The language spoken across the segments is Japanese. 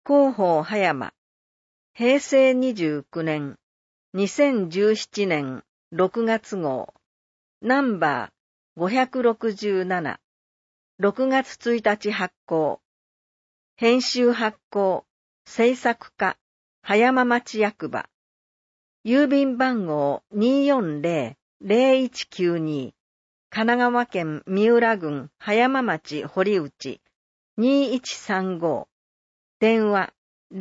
広報葉山、平成29年、2017年6月号、ナンバー567、6月1日発行、編集発行、制作課、葉山町役場、郵便番号240-0192、神奈川県三浦郡葉山町堀内2135、電話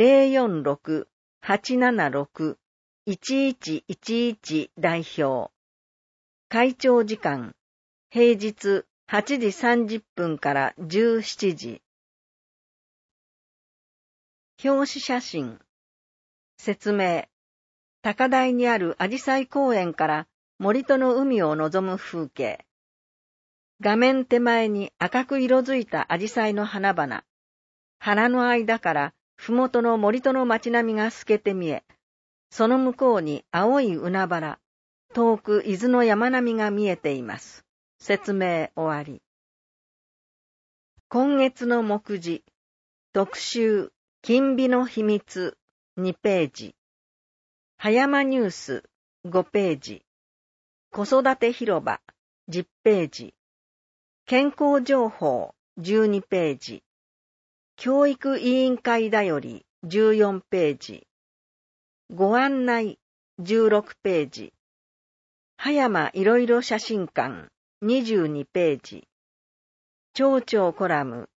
046-876-1111代表。会長時間、平日8時30分から17時。表紙写真。説明。高台にある紫陽花公園から森との海を望む風景。画面手前に赤く色づいた紫陽花の花々。花の間からふもとの森との街並みが透けて見え、その向こうに青い海原、遠く伊豆の山並みが見えています。説明終わり。今月の目次、特集、金美の秘密2ページ、葉山ニュース5ページ、子育て広場10ページ、健康情報12ページ、教育委員会だより14ページ、ご案内16ページ、葉山いろいろ写真館22ページ、町長コラム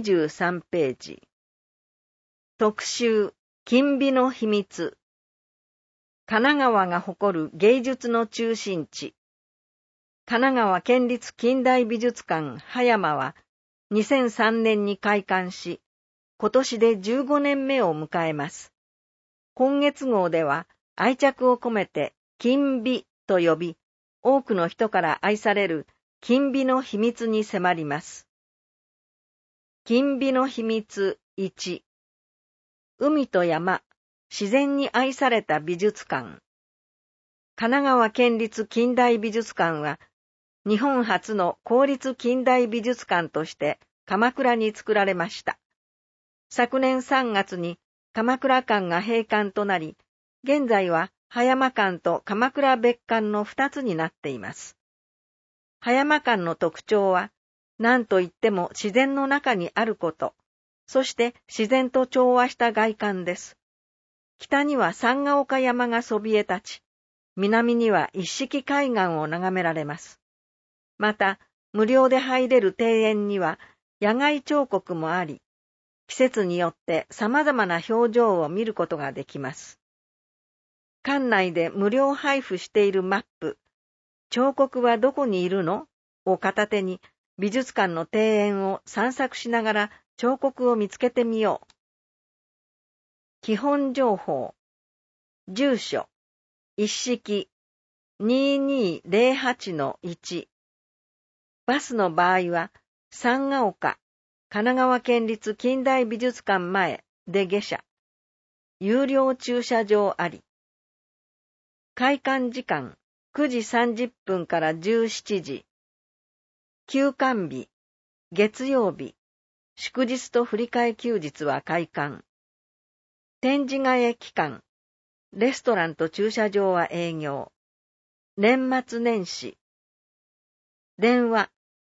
23ページ、特集金美の秘密、神奈川が誇る芸術の中心地、神奈川県立近代美術館葉山は2003年に開館し、今年で15年目を迎えます。今月号では愛着を込めて金美と呼び、多くの人から愛される金美の秘密に迫ります。金美の秘密1、海と山、自然に愛された美術館。神奈川県立近代美術館は、日本初の公立近代美術館として鎌倉に作られました。昨年3月に鎌倉館が閉館となり、現在は葉山館と鎌倉別館の2つになっています。葉山館の特徴は、何といっても自然の中にあること、そして自然と調和した外観です。北には山ヶ丘山がそびえ立ち、南には一色海岸を眺められます。また、無料で入れる庭園には野外彫刻もあり、季節によって様々な表情を見ることができます。館内で無料配布しているマップ、彫刻はどこにいるの？を片手に美術館の庭園を散策しながら彫刻を見つけてみよう。基本情報。住所。一式。2208-1。バスの場合は、山ヶ丘、神奈川県立近代美術館前で下車。有料駐車場あり。開館時間9時30分から17時。休館日、月曜日、祝日と振り替え休日は開館。展示替え期間、レストランと駐車場は営業。年末年始。電話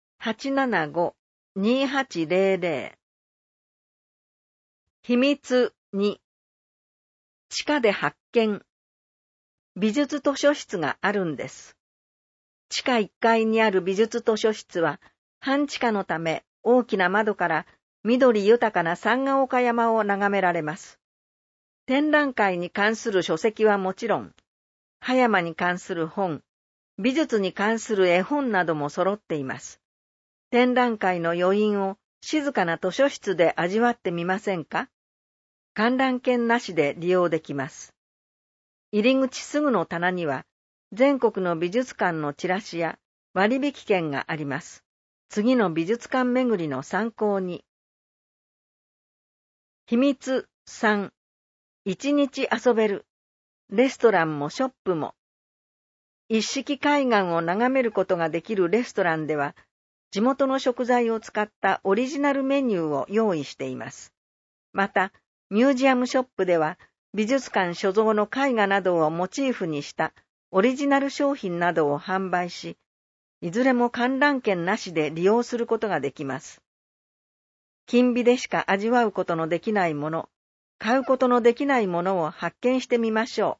875-2800。秘密2。地下で発見。美術図書室があるんです。地下1階にある美術図書室は、半地下のため大きな窓から緑豊かな山ヶ丘山を眺められます。展覧会に関する書籍はもちろん、葉山に関する本、美術に関する絵本なども揃っています。展覧会の余韻を静かな図書室で味わってみませんか？観覧券なしで利用できます。入り口すぐの棚には、全国の美術館のチラシや割引券があります。次の美術館巡りの参考に。秘密3。一日遊べる。レストランもショップも。一色海岸を眺めることができるレストランでは、地元の食材を使ったオリジナルメニューを用意しています。また、 ミュージアムショップでは美術館所蔵の絵画などをモチーフにしたオリジナル商品などを販売し、いずれも観覧券なしで利用することができます。金美でしか味わうことのできないもの、買うことのできないものを発見してみましょう。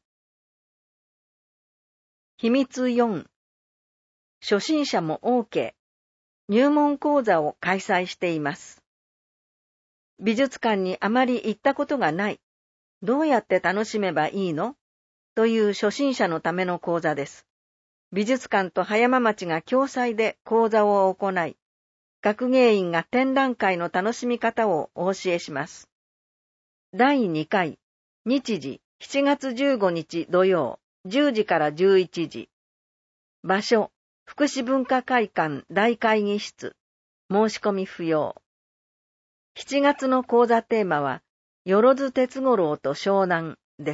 秘密4、初心者も OK、入門講座を開催しています。美術館にあまり行ったことがない、どうやって楽しめばいいのという初心者のための講座です。美術館と葉山町が共催で講座を行い、学芸員が展覧会の楽しみ方をお教えします。第2回、日時7月15日土曜、10時から11時。場所、福祉文化会館大会議室。申し込み不要。7月の講座テーマは、よろず鉄五郎と湘南です。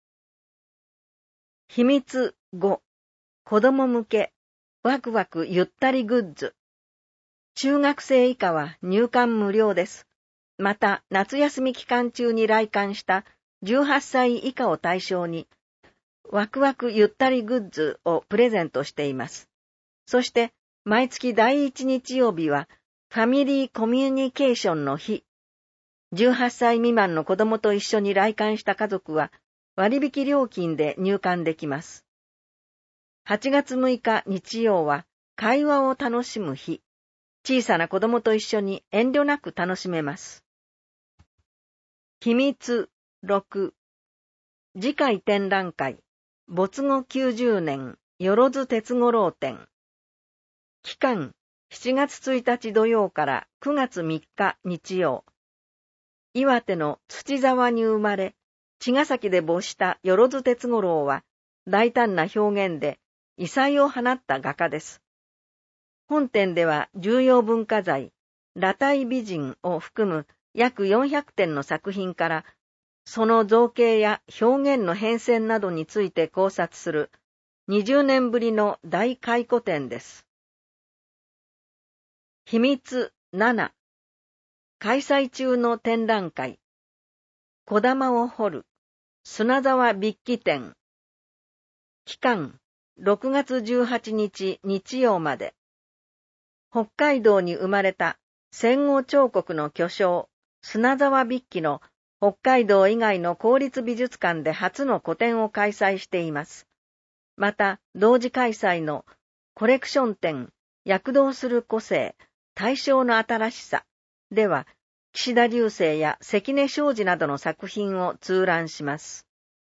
秘密5、子供向け、ワクワクゆったりグッズ。中学生以下は入館無料です。また、夏休み期間中に来館した18歳以下を対象に、ワクワクゆったりグッズをプレゼントしています。そして、毎月第1日曜日は、ファミリーコミュニケーションの日。18歳未満の子供と一緒に来館した家族は、割引料金で入館できます。8月6日日曜は、会話を楽しむ日。小さな子供と一緒に遠慮なく楽しめます。秘密6、次回展覧会、没後90年、よろず鉄五郎展。期間、7月1日土曜から9月3日日曜。岩手の土沢に生まれ、茅ヶ崎で没したよろず鉄五郎は、大胆な表現で異彩を放った画家です。本展では重要文化財、裸体美人を含む約400点の作品から、その造形や表現の変遷などについて考察する20年ぶりの大回顧展です。秘密7、開催中の展覧会、小玉を彫る、砂沢筆記展。期間、6月18日日曜まで。北海道に生まれた戦後彫刻の巨匠、砂沢筆記の北海道以外の公立美術館で初の個展を開催しています。また、同時開催のコレクション展、躍動する個性、対象の新しさでは、岸田流星や関根昌司などの作品を通覧します。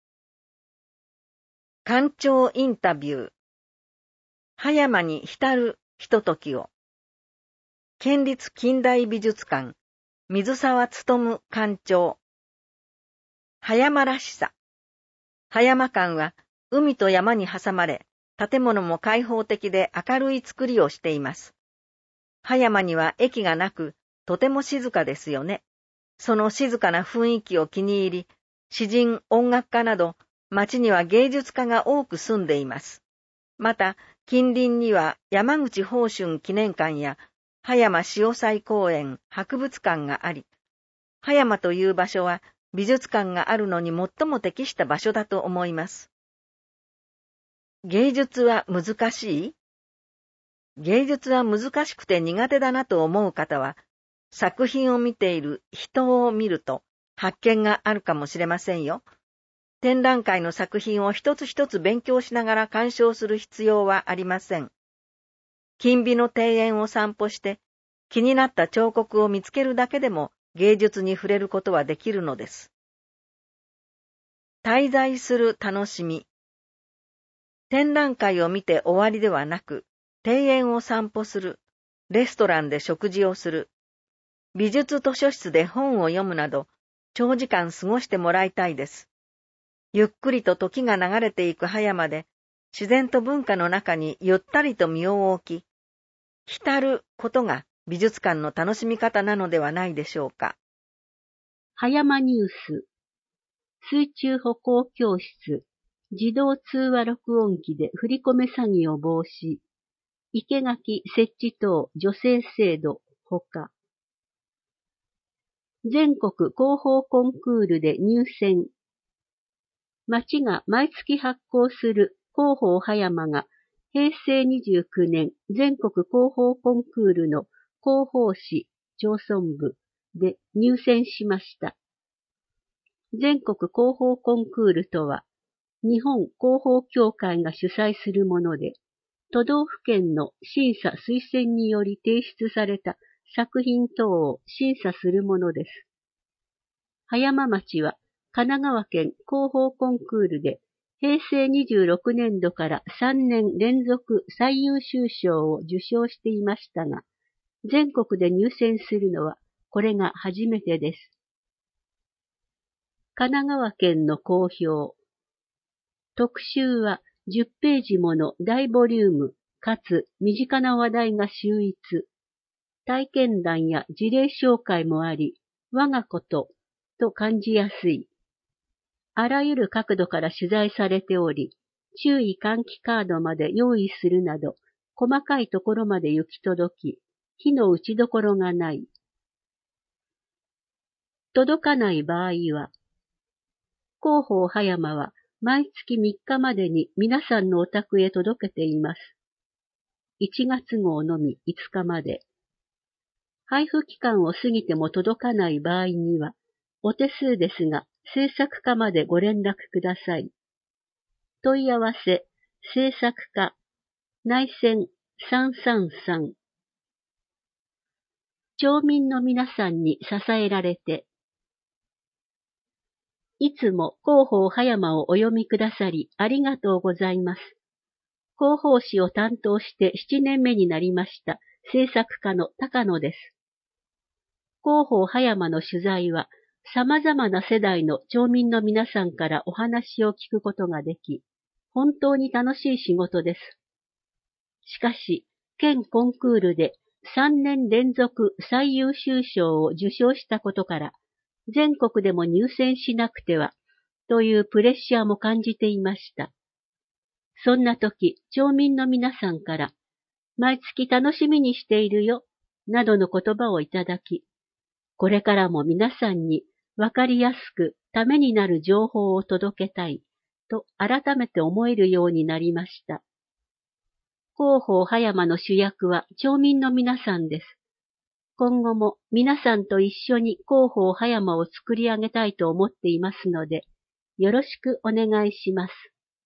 館長インタビュー。葉山に浸るひとときを。県立近代美術館、水沢勉館長。葉山らしさ。葉山館は海と山に挟まれ、建物も開放的で明るい作りをしています。葉山には駅がなく、とても静かですよね。その静かな雰囲気を気に入り、詩人、音楽家など、町には芸術家が多く住んでいます。また、近隣には山口芳春記念館や葉山潮祭公園、博物館があり、葉山という場所は美術館があるのに最も適した場所だと思います。芸術は難しい？芸術は難しくて苦手だなと思う方は、作品を見ている人を見ると発見があるかもしれませんよ。展覧会の作品を一つ一つ勉強しながら鑑賞する必要はありません。金美の庭園を散歩して気になった彫刻を見つけるだけでも芸術に触れることはできるのです。滞在する楽しみ。展覧会を見て終わりではなく、庭園を散歩する、レストランで食事をする、美術図書室で本を読むなど、長時間過ごしてもらいたいです。ゆっくりと時が流れていく葉山で、自然と文化の中にゆったりと身を置き、浸ることが美術館の楽しみ方なのではないでしょうか。 葉山ニュース、水中歩行教室、自動通話録音機で振り込め詐欺を防止、生垣設置等助成制度ほか。 全国広報コンクールで入選。町が毎月発行する広報葉山が平成29年全国広報コンクールの広報誌町村部で入選しました。全国広報コンクールとは、日本広報協会が主催するもので、都道府県の審査推薦により提出された作品等を審査するものです。葉山町は神奈川県広報コンクールで平成26年度から3年連続最優秀賞を受賞していましたが、全国で入選するのはこれが初めてです。神奈川県の公表。特集は10ページもの大ボリュームかつ身近な話題が秀逸。体験談や事例紹介もあり、我がことと感じやすい。あらゆる角度から取材されており、注意喚起カードまで用意するなど、細かいところまで行き届き、火の打ちどころがない。届かない場合は、広報葉山は毎月3日までに皆さんのお宅へ届けています。1月号のみ5日まで。配布期間を過ぎても届かない場合には、お手数ですが、制作課までご連絡ください。問い合わせ、制作課、内線333。町民の皆さんに支えられて、いつも広報葉山をお読みくださりありがとうございます。広報誌を担当して7年目になりました制作課の高野です。広報葉山の取材は様々な世代の町民の皆さんからお話を聞くことができ、本当に楽しい仕事です。しかし、県コンクールで3年連続最優秀賞を受賞したことから、全国でも入選しなくては、というプレッシャーも感じていました。そんな時、町民の皆さんから、毎月楽しみにしているよ、などの言葉をいただき、これからも皆さんにわかりやすくためになる情報を届けたい、と改めて思えるようになりました。広報葉山の主役は町民の皆さんです。今後も皆さんと一緒に広報葉山を作り上げたいと思っていますので、よろしくお願いします。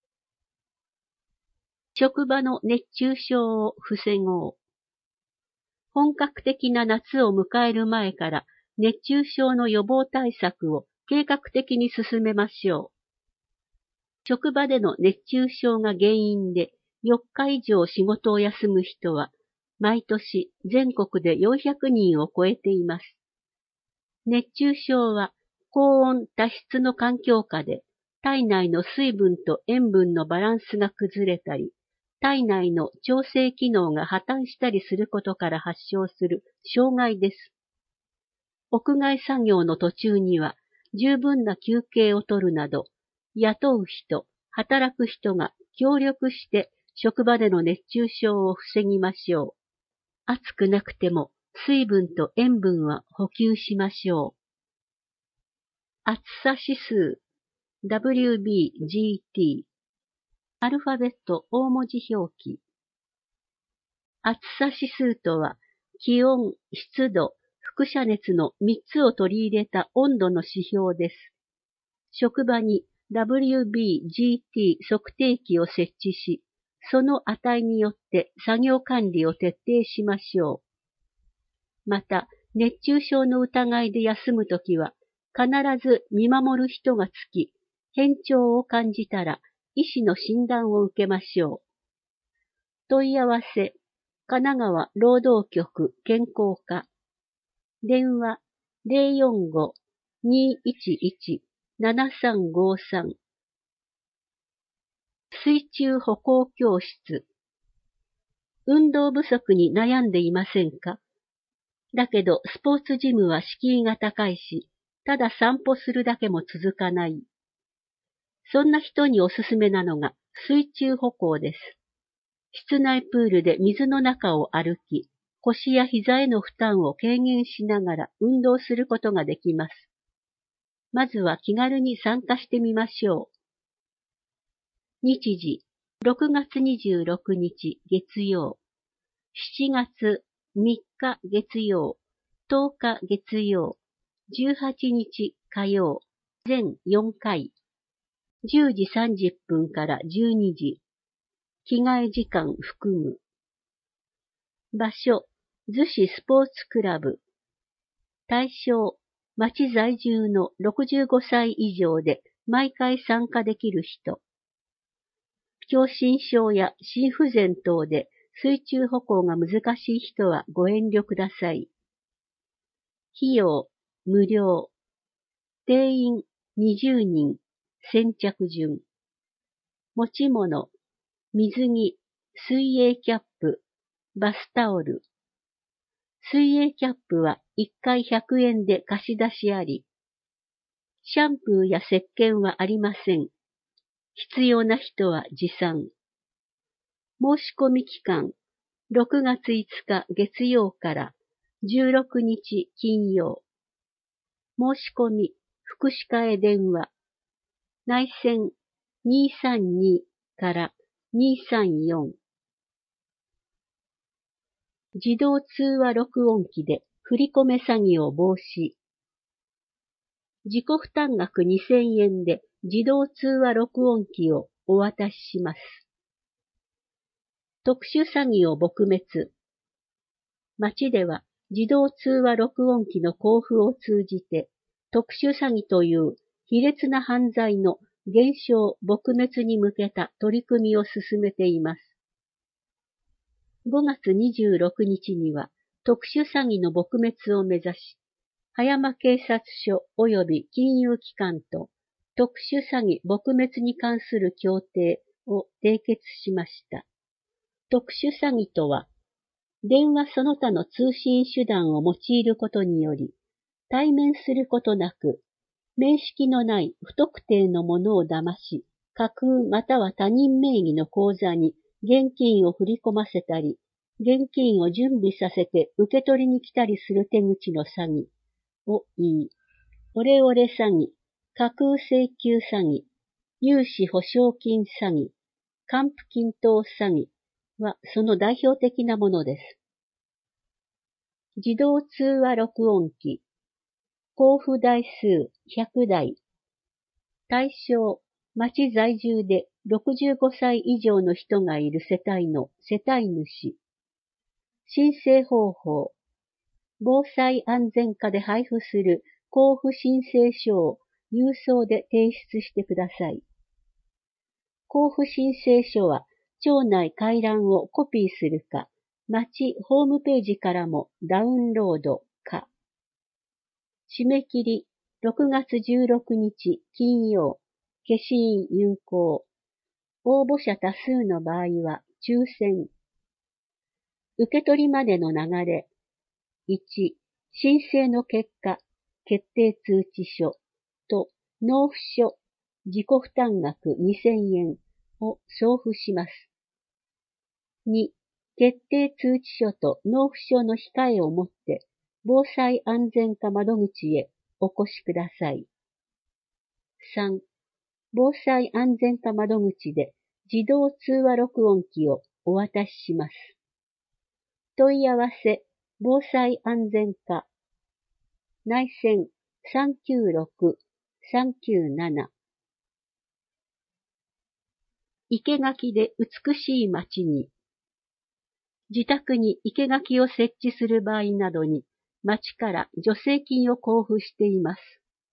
職場の熱中症を防ごう。本格的な夏を迎える前から熱中症の予防対策を計画的に進めましょう。職場での熱中症が原因で4日以上仕事を休む人は、毎年全国で400人を超えています。熱中症は高温多湿の環境下で体内の水分と塩分のバランスが崩れたり、体内の調整機能が破綻したりすることから発症する障害です。屋外作業の途中には十分な休憩を取るなど、雇う人、働く人が協力して職場での熱中症を防ぎましょう。暑くなくても水分と塩分は補給しましょう。暑さ指数 WBGT アルファベット大文字表記。暑さ指数とは気温、湿度、輻射熱の3つを取り入れた温度の指標です。職場に WBGT 測定器を設置し、その値によって作業管理を徹底しましょう。また、熱中症の疑いで休むときは、必ず見守る人がつき、変調を感じたら、医師の診断を受けましょう。問い合わせ、神奈川労働局健康課。電話、045-211-7353。水中歩行教室。運動不足に悩んでいませんか？だけど、スポーツジムは敷居が高いし、ただ散歩するだけも続かない。そんな人におすすめなのが水中歩行です。室内プールで水の中を歩き、 腰や膝への負担を軽減しながら運動することができます。まずは気軽に参加してみましょう。日時、6月26日月曜、7月3日月曜、10日月曜、18日火曜、全4回、10時30分から12時、着替え時間含む。場所、逗子スポーツクラブ。対象、町在住の65歳以上で毎回参加できる人。狭心症や心不全等で水中歩行が難しい人はご遠慮ください。費用、無料。定員20人、先着順。持ち物、水着、水泳キャップ、バスタオル。水泳キャップは1回100円で貸し出しあり。シャンプーや石鹸はありません。必要な人は持参。申し込み期間、6月5日月曜から16日金曜。申し込み、福祉課へ電話。内線232から234。自動通話録音機で振り込め詐欺を防止。自己負担額2000円で自動通話録音機をお渡しします。特殊詐欺を撲滅。町では自動通話録音機の交付を通じて特殊詐欺という卑劣な犯罪の減少撲滅に向けた取り組みを進めています。5月26日には特殊詐欺の撲滅を目指し、葉山警察署及び金融機関と特殊詐欺撲滅に関する協定を締結しました。特殊詐欺とは、電話その他の通信手段を用いることにより、対面することなく、面識のない不特定のものを騙し、架空または他人名義の口座に現金を振り込ませたり、現金を準備させて受け取りに来たりする手口の詐欺を言い、オレオレ詐欺、架空請求詐欺、融資保証金詐欺、還付金等詐欺はその代表的なものです。自動通話録音機、交付台数100台、対象、町在住で65歳以上の人がいる世帯の世帯主、申請方法、防災安全課で配布する交付申請書を郵送で提出してください。交付申請書は町内回覧をコピーするか、町ホームページからもダウンロードか。締め切り6月16日金曜、消印有効。応募者多数の場合は抽選。受け取りまでの流れ。1、申請の結果、決定通知書と納付書、自己負担額2000円を送付します。2、決定通知書と納付書の控えをもって防災安全課窓口へお越しください。3、防災安全課窓口で自動通話録音機をお渡しします。問い合わせ、防災安全課、内線396-397。生垣で美しい街に。自宅に生垣を設置する場合などに、町から助成金を交付しています。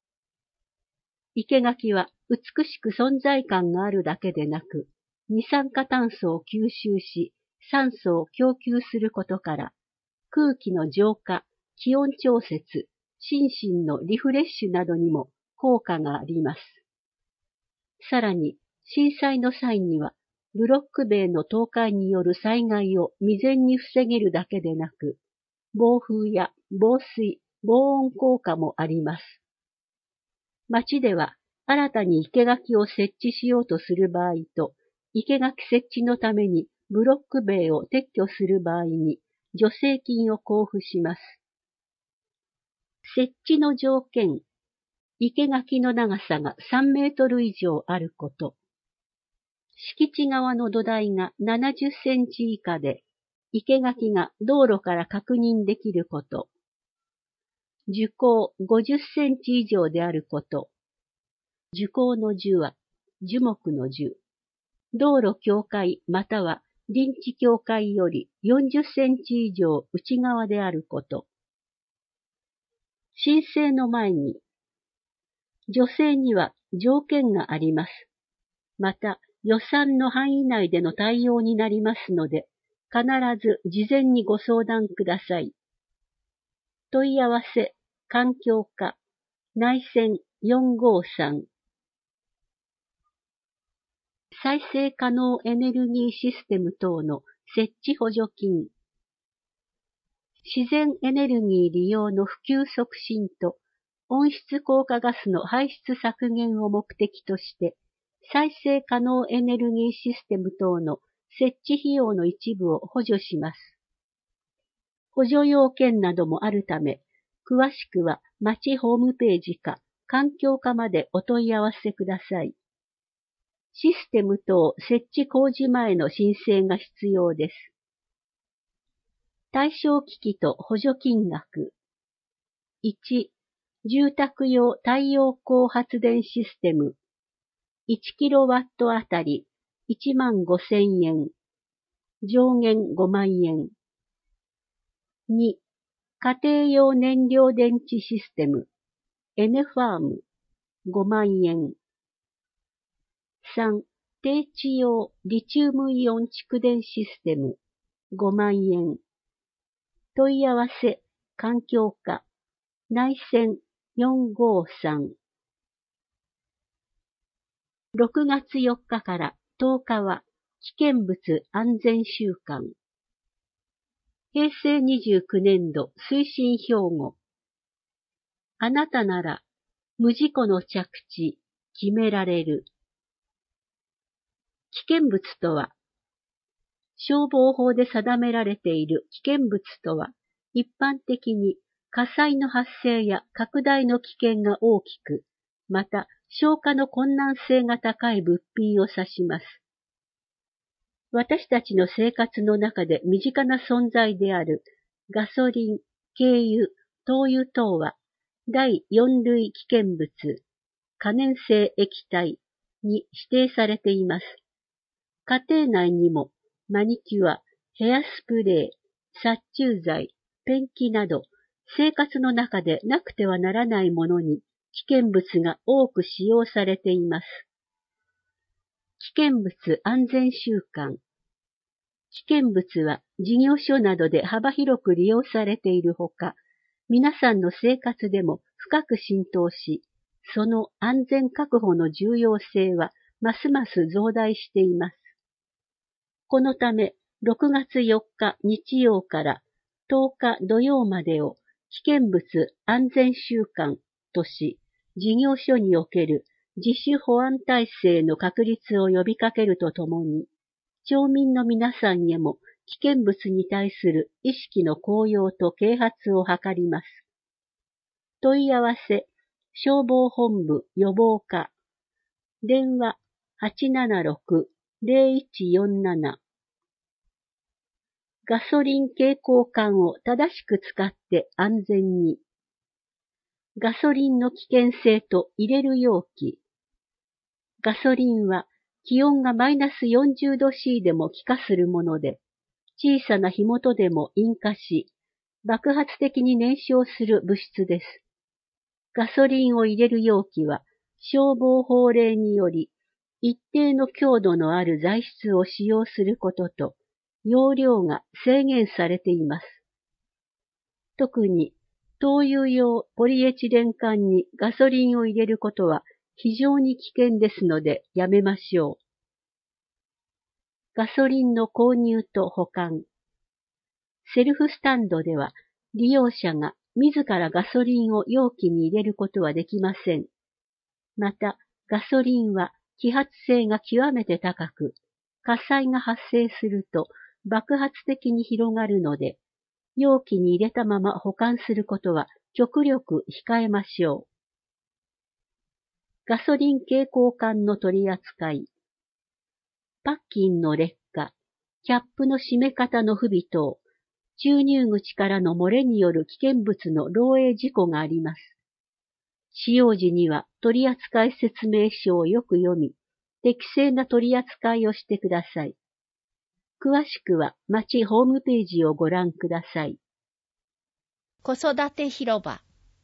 生垣は美しく存在感があるだけでなく、二酸化炭素を吸収し、酸素を供給することから、空気の浄化、気温調節、心身のリフレッシュなどにも効果があります。さらに、震災の際には、ブロック塀の倒壊による災害を未然に防げるだけでなく、暴風や防水、防音効果もあります。町では、新たに生垣を設置しようとする場合と、生垣設置のためにブロック塀を撤去する場合に、 助成金を交付します。設置の条件、生垣の長さが3メートル以上あること。敷地側の土台が70センチ以下で、生垣が道路から確認できること。樹高50センチ以上であること。樹高の樹は樹木の樹。道路境界または林地境界より40センチ以上内側であること。申請の前に、助成には条件があります。また、予算の範囲内での対応になりますので、必ず事前にご相談ください。問い合わせ、環境課、内線453。再生可能エネルギーシステム等の設置補助金。自然エネルギー利用の普及促進と温室効果ガスの排出削減を目的として、再生可能エネルギーシステム等の設置費用の一部を補助します。補助要件などもあるため、詳しくは町ホームページか環境課までお問い合わせください。システム等設置工事前の申請が必要です。対象機器と補助金額。1、住宅用太陽光発電システム。1キロワットあたり15,000円。上限5万円。2、家庭用燃料電池システム。N ファーム。5万円。3、低地用リチウムイオン蓄電システム。5万円。問い合わせ、環境課、内線453。6月4日から10日は危険物安全週間。平成29年度推進標語。あなたなら無事故の着地決められる。危険物とは、消防法で定められている危険物とは、一般的に火災の発生や拡大の危険が大きく、また消火の困難性が高い物品を指します。私たちの生活の中で身近な存在であるガソリン、軽油、灯油等は第4類危険物、可燃性液体に指定されています。家庭内にもマニキュア、ヘアスプレー、殺虫剤、ペンキなど生活の中でなくてはならないものに危険物が多く使用されています。危険物安全週間。危険物は事業所などで幅広く利用されているほか、皆さんの生活でも深く浸透し、その安全確保の重要性はますます増大しています。このため、6月4日日曜から10日土曜までを危険物安全週間とし、事業所における自主保安体制の確立を呼びかけるとともに、町民の皆さんへも危険物に対する意識の高揚と啓発を図ります。問い合わせ、消防本部予防課、電話876-0147。ガソリン携行缶を正しく使って安全に。ガソリンの危険性と入れる容器。ガソリンは気温がマイナス40度 C でも気化するもので、小さな火元でも引火し、爆発的に燃焼する物質です。ガソリンを入れる容器は消防法令により一定の強度のある材質を使用することと、容量が制限されています。特に灯油用ポリエチレン缶にガソリンを入れることは非常に危険ですのでやめましょう。ガソリンの購入と保管。セルフスタンドでは利用者が自らガソリンを容器に入れることはできません。また、ガソリンは揮発性が極めて高く、火災が発生すると爆発的に広がるので、 容器に入れたまま保管することは極力控えましょう。ガソリン携行缶の取り扱い。パッキンの劣化、キャップの締め方の不備等、注入口からの漏れによる危険物の漏洩事故があります。使用時には取扱説明書をよく読み、適正な取り扱いをしてください。詳しくは町ホームページをご覧ください。 子育て広場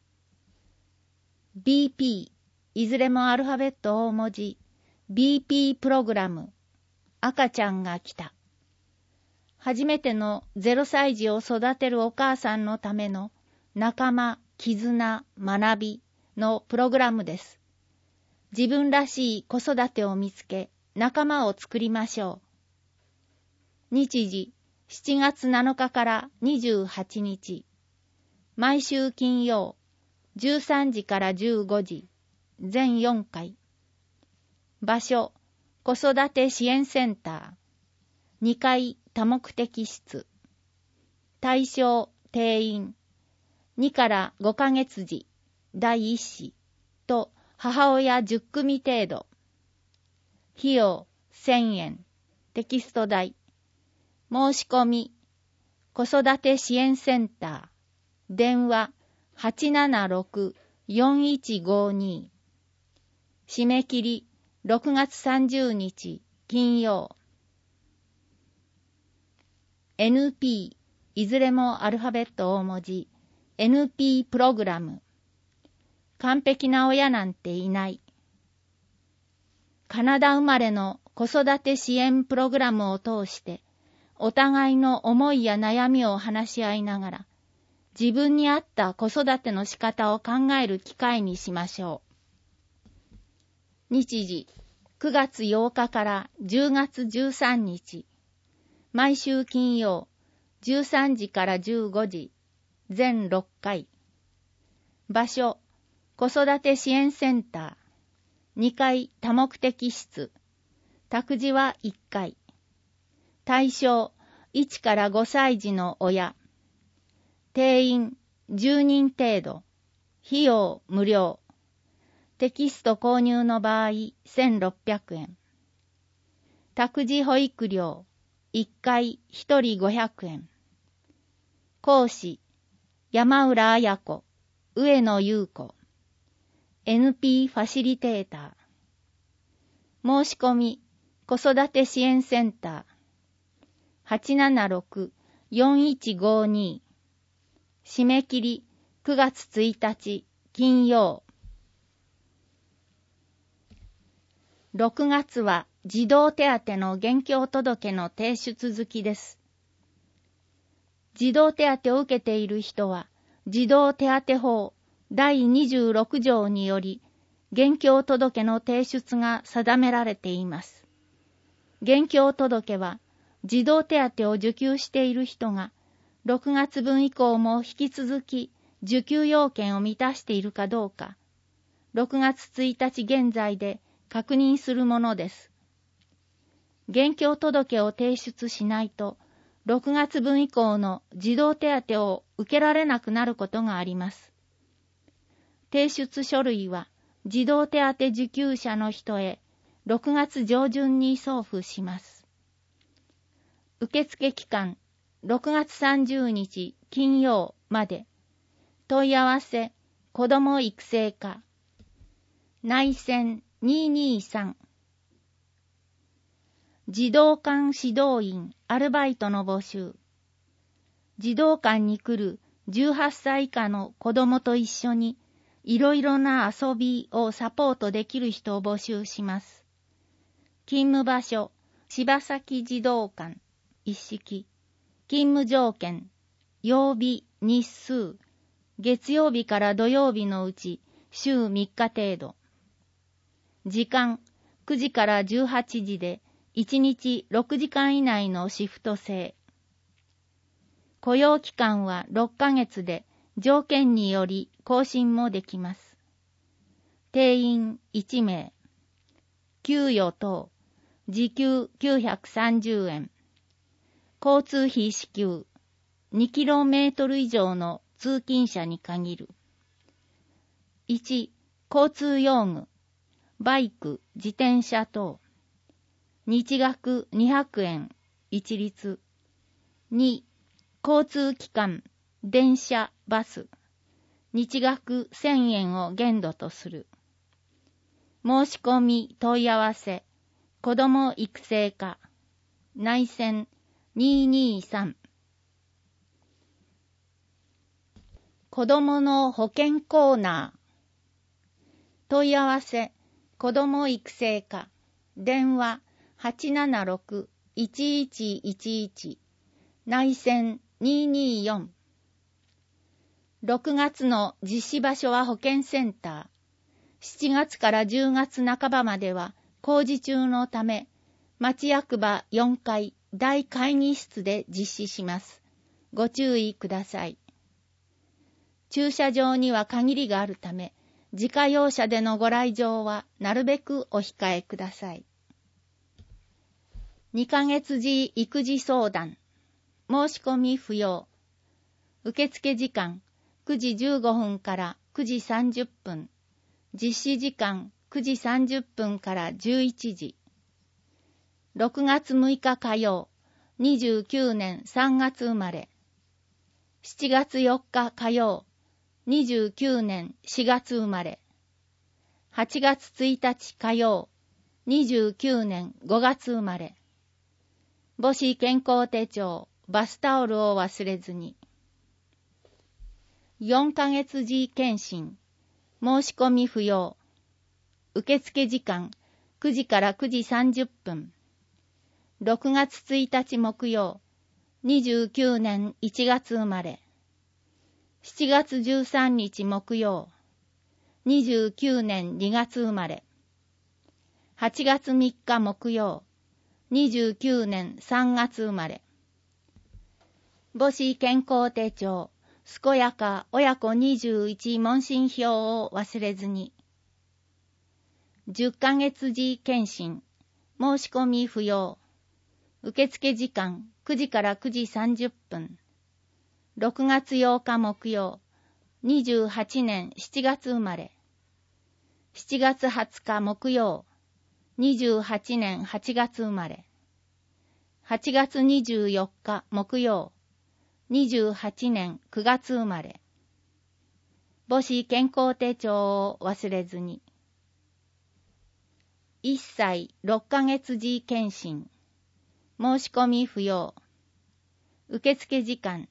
BP いずれもアルファベット大文字 BP プログラム赤ちゃんが来た。初めての0歳児を育てるお母さんのための仲間、絆、学びのプログラムです。自分らしい子育てを見つけ、仲間を作りましょう。日時、7月7日から28日。毎週金曜、13時から15時、全4回。場所、子育て支援センター。2階多目的室。対象、定員。2から5ヶ月時、第1子と母親10組程度。費用1000円。テキスト代。申し込み、子育て支援センター。電話 876-4152。締め切り6月30日金曜。NP いずれもアルファベット大文字 NP プログラム。完璧な親なんていない。カナダ生まれの子育て支援プログラムを通してお互いの思いや悩みを話し合いながら自分に合った子育ての仕方を考える機会にしましょう。日時9月8日から10月13日。毎週金曜13時から15時。全6回。場所、子育て支援センター。2階多目的室。託児は1回。対象、1から5歳児の親。定員10人程度。費用無料。テキスト購入の場合1600円。託児保育料1回1人500円。講師山浦彩子、上野優子。NP ファシリテーター。申し込み子育て支援センター 876-4152。締め切り9月1日金曜。6月は児童手当の現況届の提出続きです。児童手当を受けている人は、児童手当法第26条により、現況届の提出が定められています。現況届は、児童手当を受給している人が、6月分以降も引き続き受給要件を満たしているかどうか、6月1日現在で確認するものです。現況届を提出しないと、6月分以降の児童手当を受けられなくなることがあります。提出書類は児童手当受給者の人へ6月上旬に送付します。受付期間6月30日金曜まで。問い合わせ子ども育成課内線223。児童館指導員アルバイトの募集。児童館に来る18歳以下の子供と一緒にいろいろな遊びをサポートできる人を募集します。勤務場所、柴崎児童館、一式。勤務条件、曜日、日数。月曜日から土曜日のうち週3日程度。時間、9時から18時で、1日6時間以内のシフト制。雇用期間は6ヶ月で条件により更新もできます。定員1名。給与等、時給930円。交通費支給、 2km 以上の通勤者に限る。1、交通用具、バイク、自転車等。日額200円、一律。2、交通機関、電車、バス。日額1000円を限度とする。申し込み問い合わせ、子ども育成課、内線223。子どもの保健コーナー。問い合わせ、子ども育成課、電話876-1111、内線224。6月の実施場所は保健センター。7月から10月半ばまでは工事中のため、町役場4階大会議室で実施します。ご注意ください。駐車場には限りがあるため、自家用車でのご来場はなるべくお控えください。2ヶ月時育児相談。申し込み不要。受付時間9時15分から9時30分。実施時間9時30分から11時。6月6日火曜、29年3月生まれ。7月4日火曜、29年4月生まれ。8月1日火曜、29年5月生まれ。母子健康手帳、バスタオルを忘れずに。4ヶ月時検診。申し込み不要。受付時間9時から9時30分。6月1日木曜、29年1月生まれ。7月13日木曜、29年2月生まれ。8月3日木曜、29年3月生まれ。母子健康手帳、健やか親子21問診票を忘れずに。10ヶ月時検診、申し込み不要。受付時間9時から9時30分。6月8日木曜、28年7月生まれ。7月20日木曜、28年8月生まれ。8月24日木曜、28年9月生まれ。母子健康手帳を忘れずに。1歳6ヶ月時検診。申し込み不要。受付時間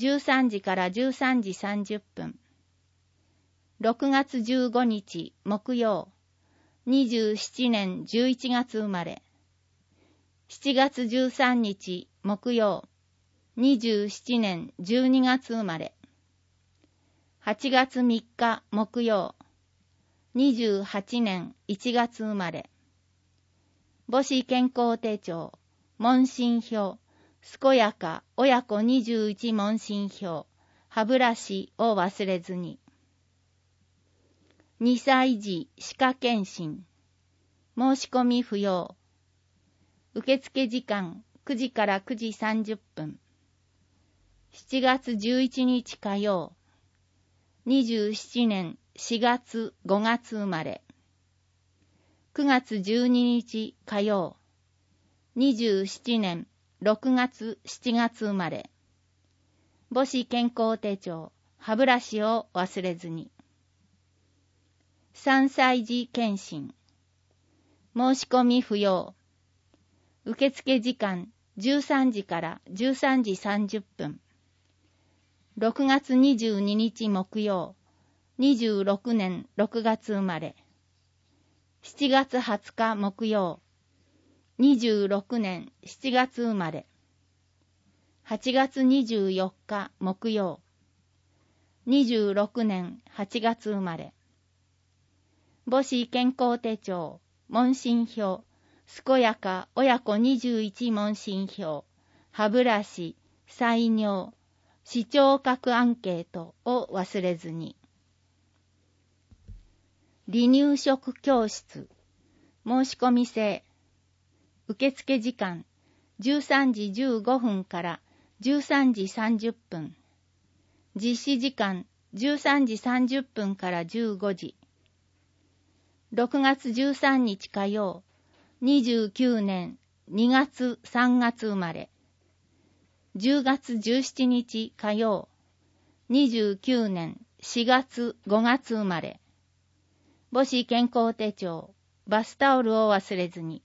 13時から13時30分。6月15日木曜、27年11月生まれ。7月13日木曜、27年12月生まれ。8月3日木曜、28年1月生まれ。母子健康手帳、問診票、健やか親子21問診票、歯ブラシを忘れずに。2歳児歯科検診。申し込み不要。受付時間9時から9時30分。7月11日火曜。27年4月5月生まれ。9月12日火曜。27年6月7月生まれ。母子健康手帳、歯ブラシを忘れずに。3歳児検診。申し込み不要。受付時間13時から13時30分。6月22日木曜、26年6月生まれ。7月20日木曜、26年7月生まれ。8月24日木曜、26年8月生まれ。母子健康手帳、問診票、健やか親子21問診票、歯ブラシ、採尿、視聴覚アンケートを忘れずに。離乳食教室、申し込み制。受付時間13時15分から 13時30分。実施時間13時30分から15時。6月13日火曜、29年2月3月生まれ。10月17日火曜、29年4月5月生まれ。母子健康手帳、バスタオルを忘れずに。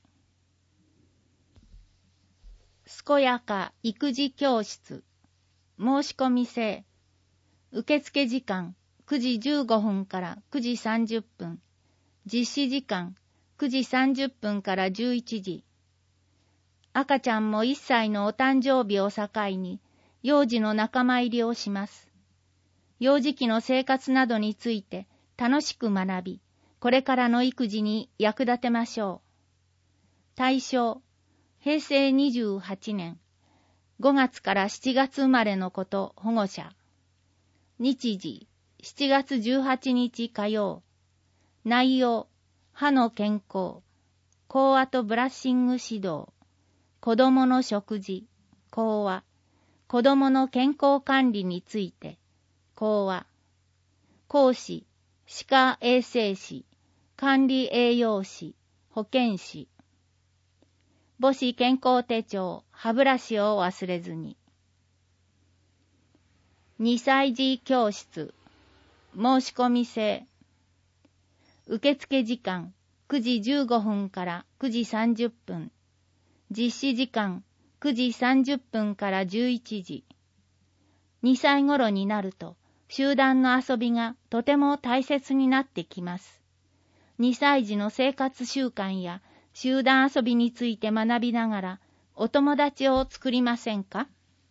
健やか育児教室、申し込み制。受付時間9時15分から9時30分。実施時間9時30分から11時。赤ちゃんも1歳のお誕生日を境に幼児の仲間入りをします。幼児期の生活などについて楽しく学び、これからの育児に役立てましょう。対象、平成28年5月から7月生まれの子と保護者。日時、7月18日火曜。内容、歯の健康、講話とブラッシング指導、子供の食事、講話、子供の健康管理について、講話、講師、歯科衛生士、管理栄養士、保健師。母子健康手帳、歯ブラシを忘れずに。2歳児教室、申し込み制。受付時間9時15分から9時30分。実施時間9時30分から11時。2歳頃になると集団の遊びがとても大切になってきます。2歳児の生活習慣や集団遊びについて学びながらお友達を作りませんか？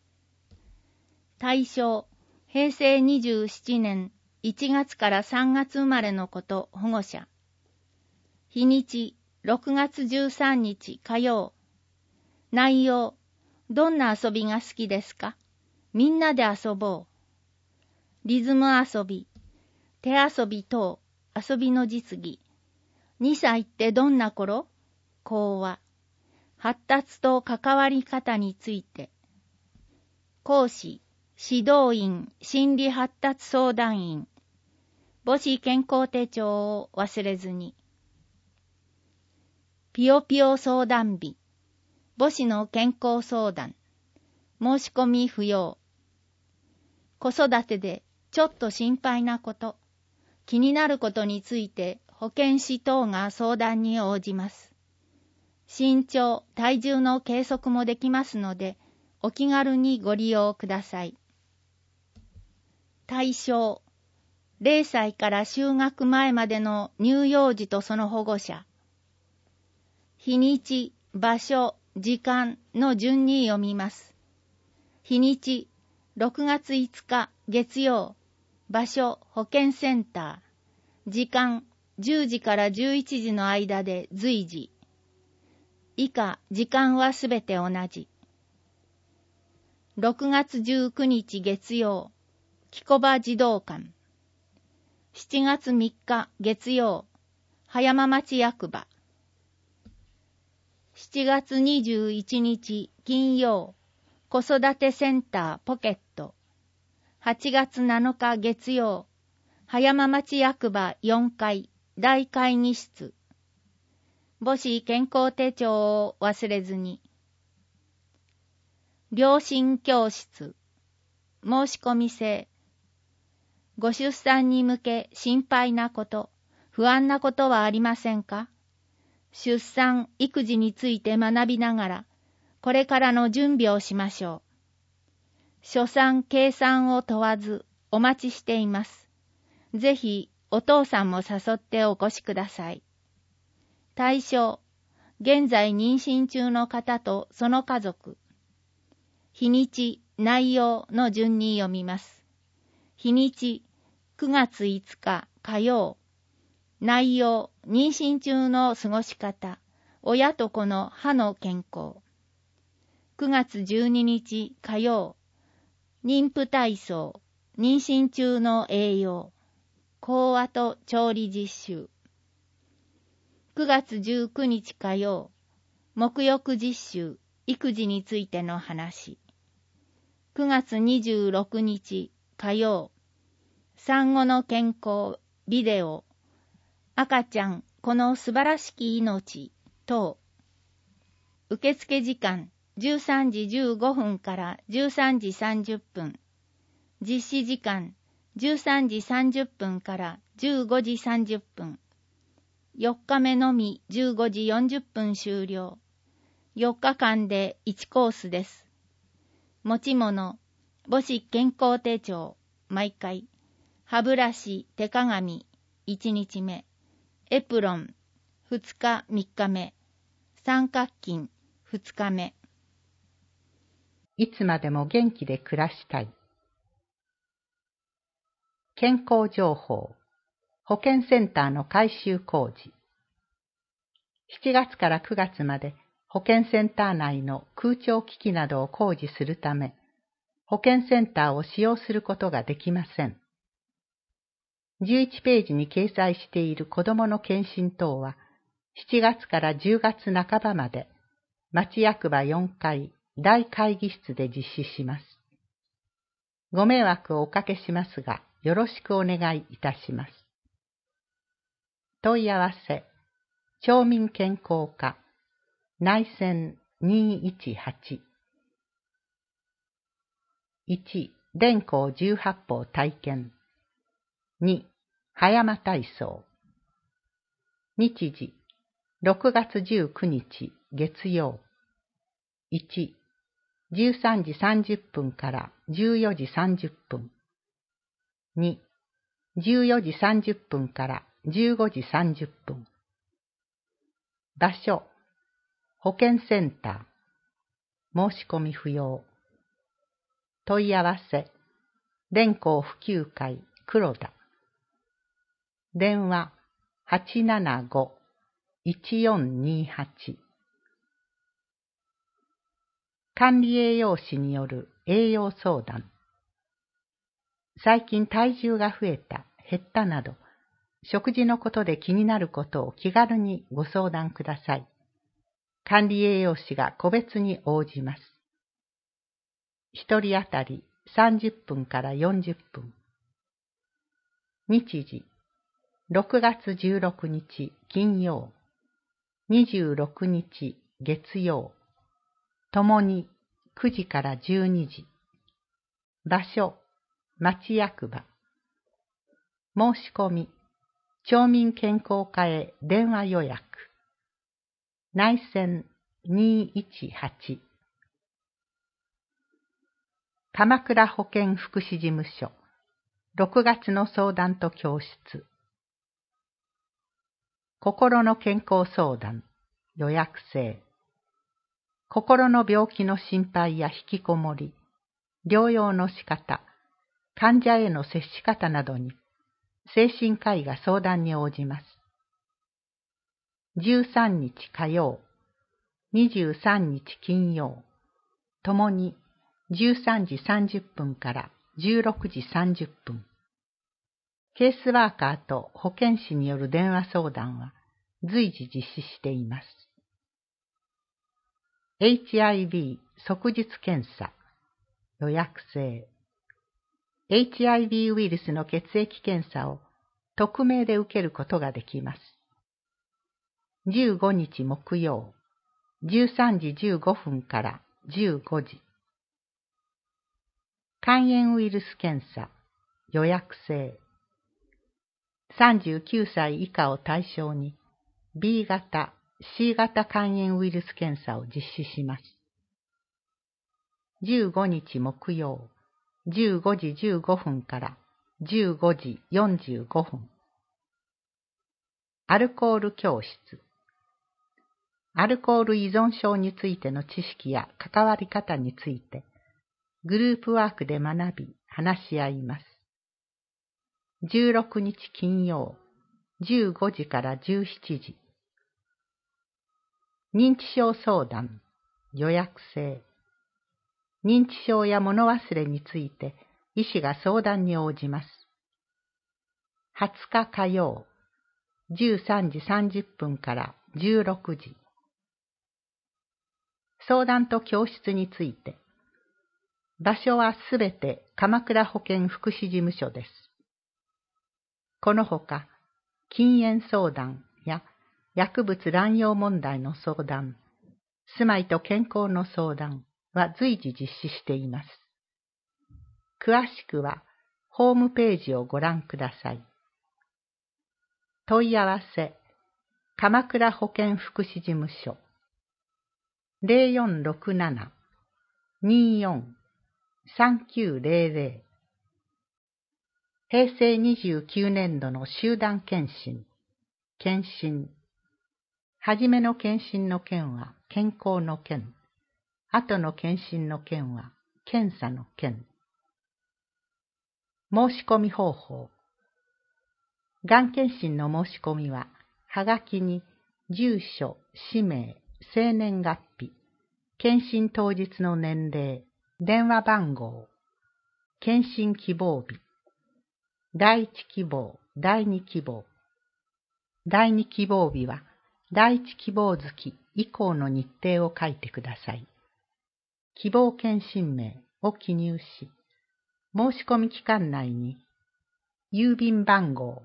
対象、平成27年1月から3月生まれの子と保護者。日にち、6月13日火曜。内容、どんな遊びが好きですか？みんなで遊ぼう。リズム遊び、手遊び等、遊びの実技。2歳ってどんな頃？講話。発達と関わり方について。講師、指導員、心理発達相談員。母子健康手帳を忘れずに。ぴよぴよ相談日。母子の健康相談。申し込み不要。子育てでちょっと心配なこと、気になることについて保健師等が相談に応じます。身長、体重の計測もできますので、お気軽にご利用ください。対象、0歳から就学前までの乳幼児とその保護者。日にち、場所、時間の順に読みます。日にち、6月5日月曜。場所、保健センター。時間、10時から11時の間で随時。以下、時間はすべて同じ。6月19日月曜。木古場児童館。7月3日月曜。葉山町役場。7月21日金曜。子育てセンターポケット。8月7日月曜。葉山町役場4階大会議室。母子健康手帳を忘れずに。両親教室。申し込み制。ご出産に向け心配なこと、不安なことはありませんか？出産、育児について学びながら、これからの準備をしましょう。初産、計算を問わずお待ちしています。ぜひお父さんも誘ってお越しください。対象、現在妊娠中の方とその家族。日にち、内容の順に読みます。日にち、9月5日火曜。内容、妊娠中の過ごし方、親と子の歯の健康。9月12日火曜。妊婦体操、妊娠中の栄養。講話と調理実習。9月19日火曜。沐浴実習、育児についての話。 9月26日火曜、産後の健康ビデオ、赤ちゃんこの素晴らしき命等。受付時間13時15分から13時30分。実施時間13時30分から15時30分。4日目のみ15時40分終了。4日間で1コースです。持ち物、母子健康手帳、毎回。歯ブラシ、手鏡、1日目。エプロン、2日3日目。三角巾、2日目。 いつまでも元気で暮らしたい。健康情報、保健センターの改修工事。7月から9月まで保健センター内の空調機器などを工事するため、保健センターを使用することができません。11ページに掲載している子どもの検診等は、7月から10月半ばまで、町役場4階大会議室で実施します。ご迷惑をおかけしますが、よろしくお願いいたします。問い合わせ、町民健康課、内線218。1、電工18法体験。2、葉山体操。日時、6月19日月曜。1、13時30分から14時30分。2、14時30分から15時30分。場所、保健センター。申し込み不要。問い合わせ、電工普及会黒田。電話 875-1428。管理栄養士による栄養相談。最近体重が増えた、減ったなど、食事のことで気になることを気軽にご相談ください。管理栄養士が個別に応じます。一人当たり30分から40分。日時、6月16日金曜、26日月曜、ともに9時から12時。場所、町役場。申し込み、町民健康課へ電話予約。内線218。鎌倉保健福祉事務所、6月の相談と教室。心の健康相談、予約制。心の病気の心配や引きこもり、療養の仕方、患者への接し方などに、精神科医が相談に応じます。13日火曜、23日金曜、ともに13時30分から16時30分。ケースワーカーと保健師による電話相談は随時実施しています。HIV 即日検査、予約制。HIV ウイルスの血液検査を匿名で受けることができます。15日木曜、13時15分から15時。肝炎ウイルス検査、予約制。39歳以下を対象に B 型、C 型肝炎ウイルス検査を実施します。15日木曜、15時15分から15時45分。アルコール教室。アルコール依存症についての知識や関わり方について、グループワークで学び、話し合います。16日金曜、15時から17時。認知症相談、予約制。認知症や物忘れについて医師が相談に応じます。20日火曜、13時30分から16時。相談と教室について、 場所はすべて鎌倉保健福祉事務所です。このほか、禁煙相談や薬物乱用問題の相談、住まいと健康の相談は随時実施しています。詳しくは、ホームページをご覧ください。問い合わせ、鎌倉保健福祉事務所 0467-24-3900 平成29年度の集団検診、検診。はじめの検診の検は健康の検、後の検診の検は検査の検。申し込み方法。がん検診の申し込みは、はがきに住所、氏名、生年月日、検診当日の年齢、電話番号、検診希望日、第1希望、第2希望。第2希望日は、第1希望月以降の日程を書いてください。希望検診名を記入し、申し込み期間内に、郵便番号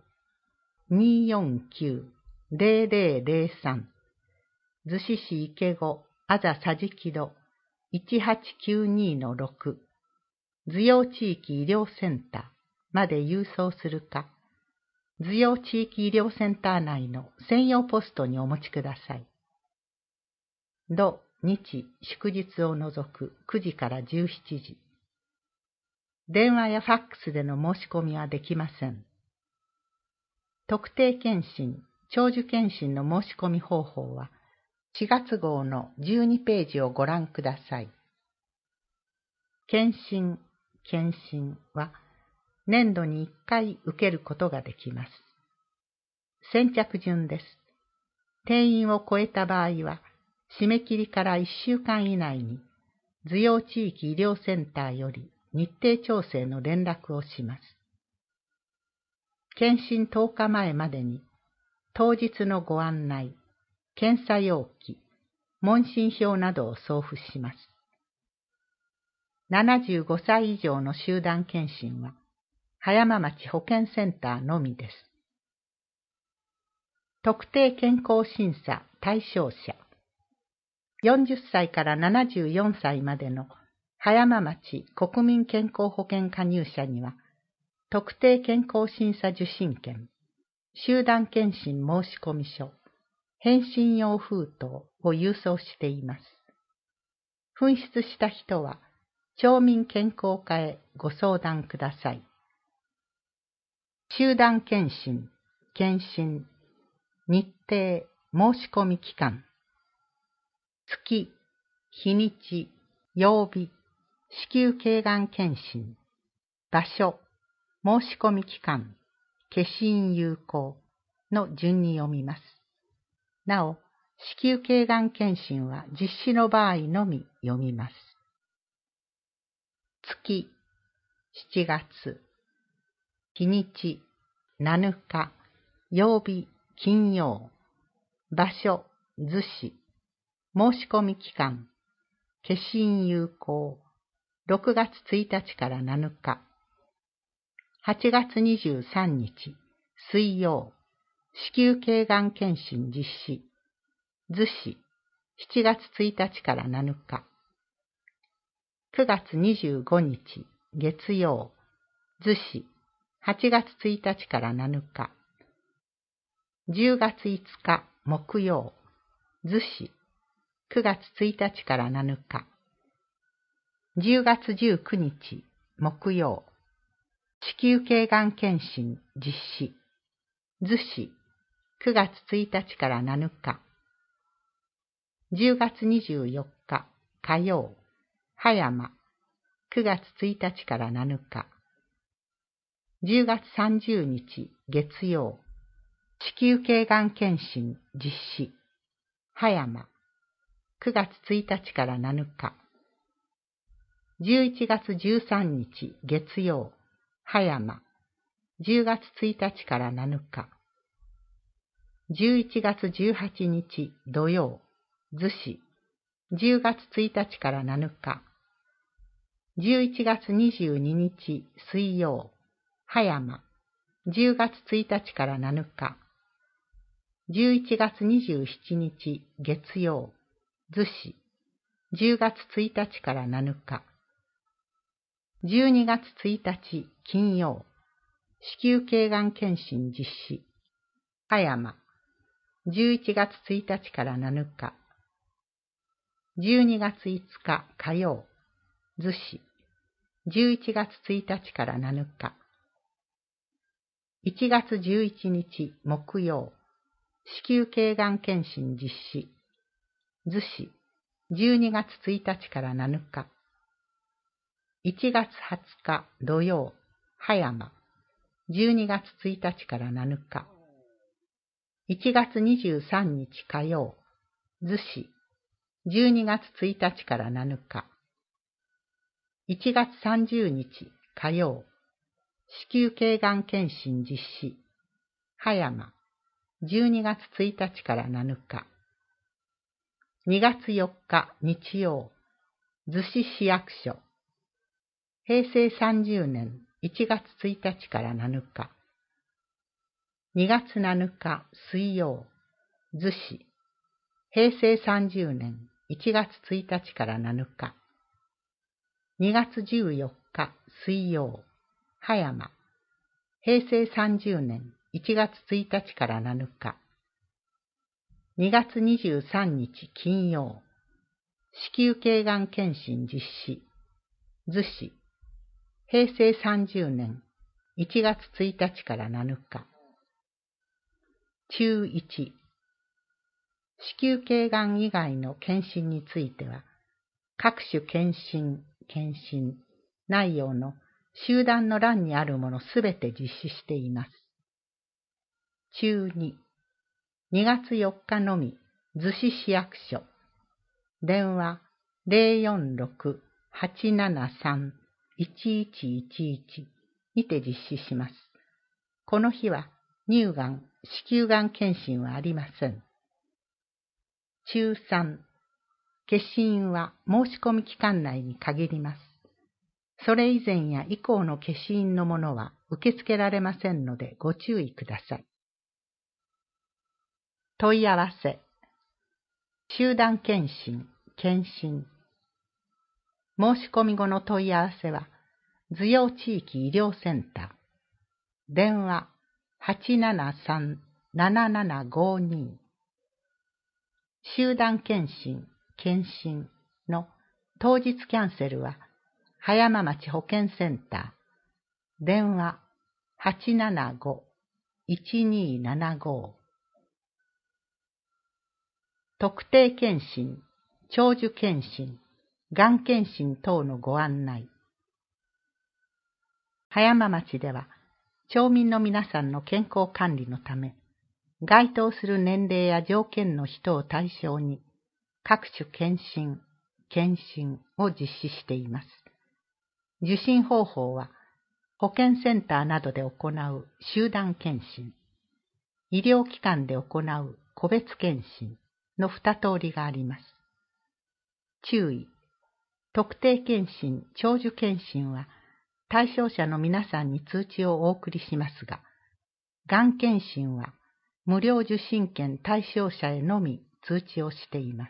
249-0003 逗子市池子あざさじきど 1892-6 図用地域医療センターまで郵送するか、図用地域医療センター内の専用ポストにお持ちください。土、日、祝日を除く9時から17時。電話やファックスでの申し込みはできません。特定健診、長寿健診の申し込み方法は、4月号の12ページをご覧ください。検診は、年度に1回受けることができます。先着順です。定員を超えた場合は、締め切りから1週間以内に、図用地域医療センターより日程調整の連絡をします。検診10日前までに、当日のご案内、検査要記、問診票などを送付します。75歳以上の集団検診は、葉山町保健センターのみです。特定健康審査対象者。40歳から74歳までの葉山町国民健康保険加入者には、特定健康審査受診券、集団検診申込書、返信用封筒を郵送しています。紛失した人は、町民健康課へご相談ください。集団検診、検診、日程、申し込み期間、月、日にち、曜日、子宮頸がん検診、場所、申し込み期間、消印有効の順に読みます。なお、子宮頸がん検診は実施の場合のみ読みます。月、7月、日にち、7日、曜日、金曜、場所、逗子、申し込み期間、消印有効、6月1日から7日、8月23日、水曜、子宮頸がん検診実施、逗子、7月1日から7日、9月25日、月曜、逗子、8月1日から7日、10月5日、木曜、逗子、9月1日から7日、10月19日、木曜、子宮頸がん検診実施、逗子、9月1日から7日、10月24日、火曜、葉山、9月1日から7日、10月30日、月曜、子宮頸がん検診実施、葉山、9月1日から7日、11月13日、月曜、葉山、10月1日から7日、11月18日、土曜、逗子、10月1日から7日、 11月22日水曜、葉山、10月1日から7日。11月27日月曜、逗子、10月1日から7日。12月1日金曜、子宮頸がん検診実施。葉山、11月1日から7日。12月5日火曜、逗子、11月1日から7日。1月11日木曜、子宮頸がん検診実施。逗子、12月1日から7日。1月20日土曜、葉山、12月1日から7日。1月23日火曜、逗子、12月1日から7日。1月30日火曜、子宮頸がん検診実施。葉山、12月1日から7日。2月4日日曜、逗子市役所。平成30年1月1日から7日。2月7日水曜、逗子。平成30年1月1日から7日。2月14日水曜、葉山。平成30年1月1日から7日。2月23日金曜、子宮頸がん検診実施。逗子。平成30年1月1日から7日。中1、子宮頸がん以外の検診については、各種検診内容の集団の欄にあるものすべて実施しています。中2、2月4日のみ、逗子市役所。電話 046-873-1111 にて実施します。この日は乳がん、子宮がん検診はありません。中3、消印は申し込み期間内に限ります。それ以前や以降の消印のものは受け付けられませんのでご注意ください。問い合わせ。集団検診、申し込み後の問い合わせは、図陽地域医療センター。電話 873-7752。集団検診の当日キャンセルは、葉山町保健センター。電話 875-1275。特定検診、長寿検診、がん検診等のご案内。葉山町では、町民の皆さんの健康管理のため、該当する年齢や条件の人を対象に、各種検診を実施しています。受診方法は、保健センターなどで行う集団検診、医療機関で行う個別検診の2通りがあります。注意。特定検診、長寿検診は、対象者の皆さんに通知をお送りしますが、がん検診は、無料受診券対象者へのみ通知をしています。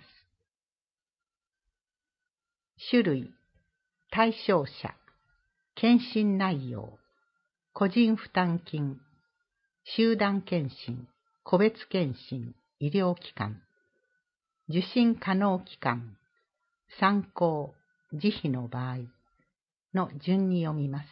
種類、対象者、検診内容、個人負担金、集団検診、個別検診、医療機関、受診可能期間、参考、自費の場合の順に読みます。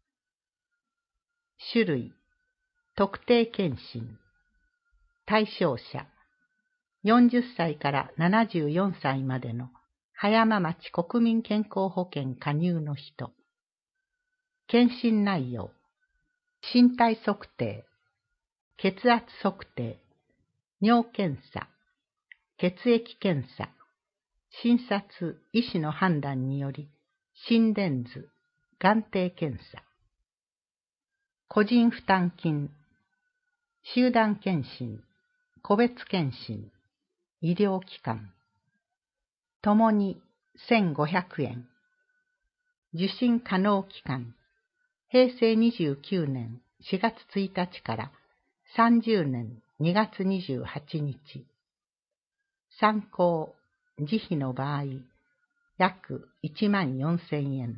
種類、特定検診、対象者、40歳から74歳までの葉山町国民健康保険加入の人。検診内容、身体測定、血圧測定、尿検査、血液検査、診察、医師の判断により、心電図、眼底検査。個人負担金、集団検診、個別検診、医療機関。ともに1500円。 受診可能期間、平成29年4月1日から30年2月28日。参考、自費の場合、約14,000円。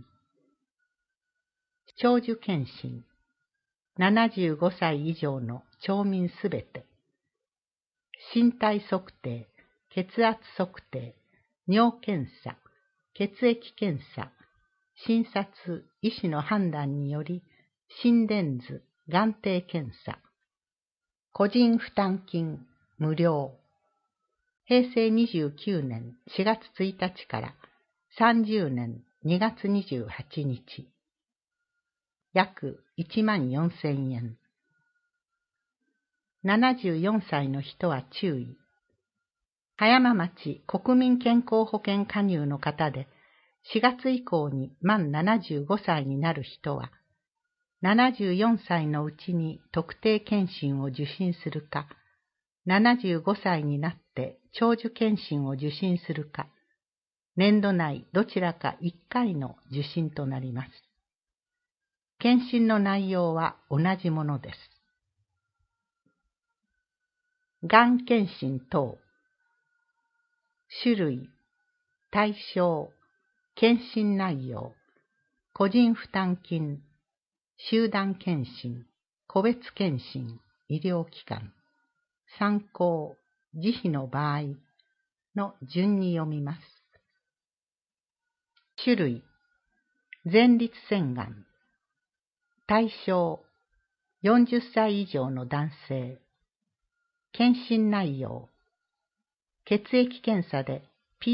長寿検診、75歳以上の町民すべて。身体測定、血圧測定、尿検査、血液検査、診察、医師の判断により、心電図、眼底検査。個人負担金、無料。平成29年4月1日から30年2月28日。約14,000円。74歳の人は注意。葉山町国民健康保険加入の方で、4月以降に満75歳になる人は、74歳のうちに特定健診を受診するか、75歳になって長寿健診を受診するか、年度内どちらか1回の受診となります。検診の内容は同じものです。がん検診等。種類、対象、検診内容、個人負担金、集団検診、個別検診、医療機関、参考、自費の場合の順に読みます。種類、前立腺がん。対象、40歳以上の男性。検診内容、血液検査で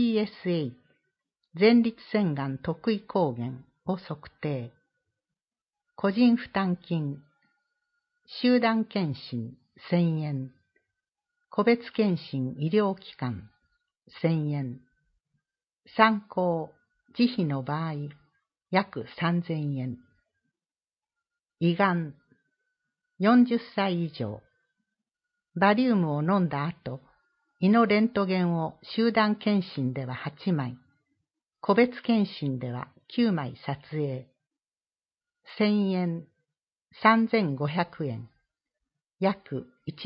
PSA、前立腺がん特異抗原を測定。個人負担金、集団検診1000円。個別検診医療機関1000円。参考、自費の場合、約3000円。胃がん、40歳以上。バリウムを飲んだ後、胃のレントゲンを集団検診では8枚、個別検診では9枚撮影。1000円、3500円、約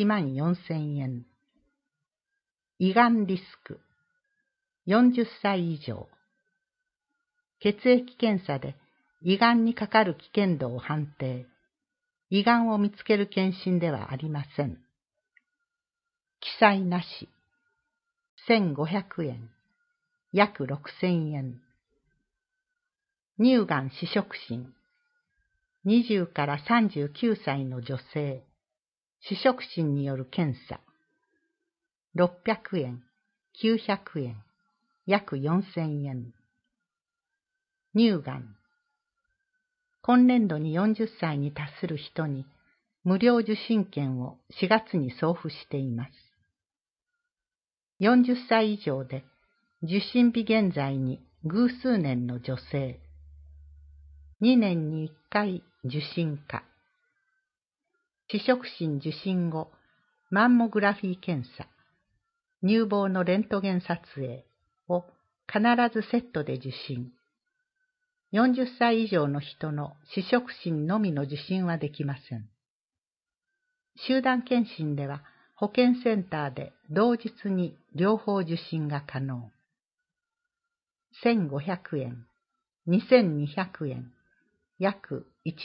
14,000円。胃がんリスク、40歳以上。血液検査で胃がんにかかる危険度を判定。胃がんを見つける検診ではありません。記載なし、1,500円、約6,000円。乳がん試食診、20から39歳の女性、試食診による検査、600円、900円、約4,000円。乳がん、今年度に40歳に達する人に無料受診券を4月に送付しています。40歳以上で受診日現在に偶数年の女性、2年に1回受診か。試食診受診後、マンモグラフィー検査、乳房のレントゲン撮影を必ずセットで受診。40歳以上の人の試食診のみの受診はできません。集団検診では保健センターで同日に両方受診が可能。1,500円、2,200円、約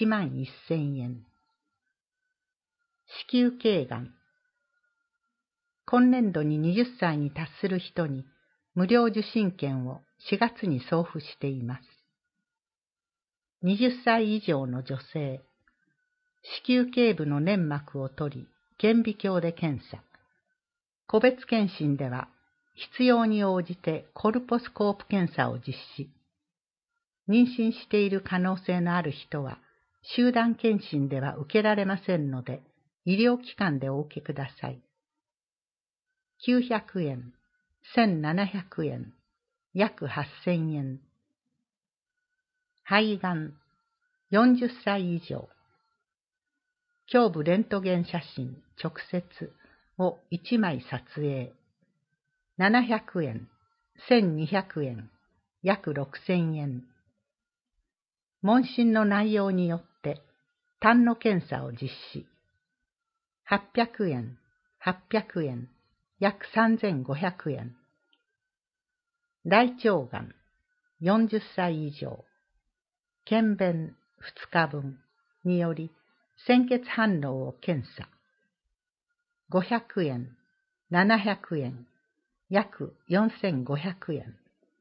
11,000円。子宮頸がん。今年度に20歳に達する人に無料受診券を4月に送付しています。20歳以上の女性、子宮頸部の粘膜を取り、顕微鏡で検査。個別検診では必要に応じてコルポスコープ検査を実施。妊娠している可能性のある人は集団検診では受けられませんので、医療機関でお受けください。900円、1,700円、約8,000円。肺がん、40歳以上。胸部レントゲン写真直接を1枚撮影。700円、1,200円、約6,000円。 問診の内容によって痰の検査を実施。800円、800円、約3500円。大腸がん、40歳以上。検便2日分により鮮血反応を検査。500円、700円、約4500円。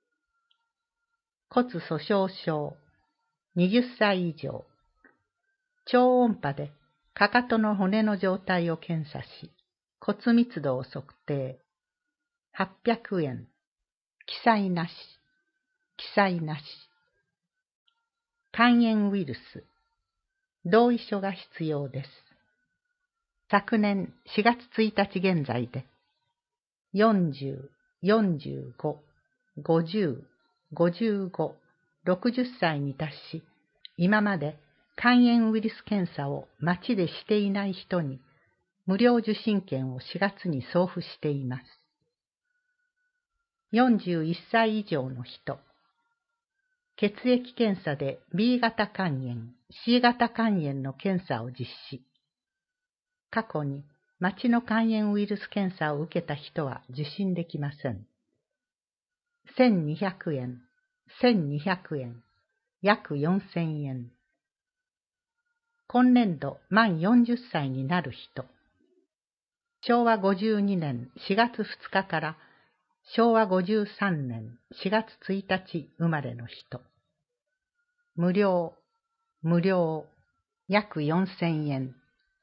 骨粗鬆症、20歳以上。超音波でかかとの骨の状態を検査し、骨密度を測定。800円。記載なし。記載なし。肝炎ウイルス。同意書が必要です。昨年4月1日現在で、40、45、50、55、60歳に達し、今まで肝炎ウイルス検査を町でしていない人に無料受診券を4月に送付しています。41歳以上の人、血液検査で B 型肝炎、C 型肝炎の検査を実施。過去に町の肝炎ウイルス検査を受けた人は受診できません。1200円、1200円、約4000円。今年度満40歳になる人。昭和52年4月2日から昭和53年4月1日生まれの人。無料、無料、約4000円。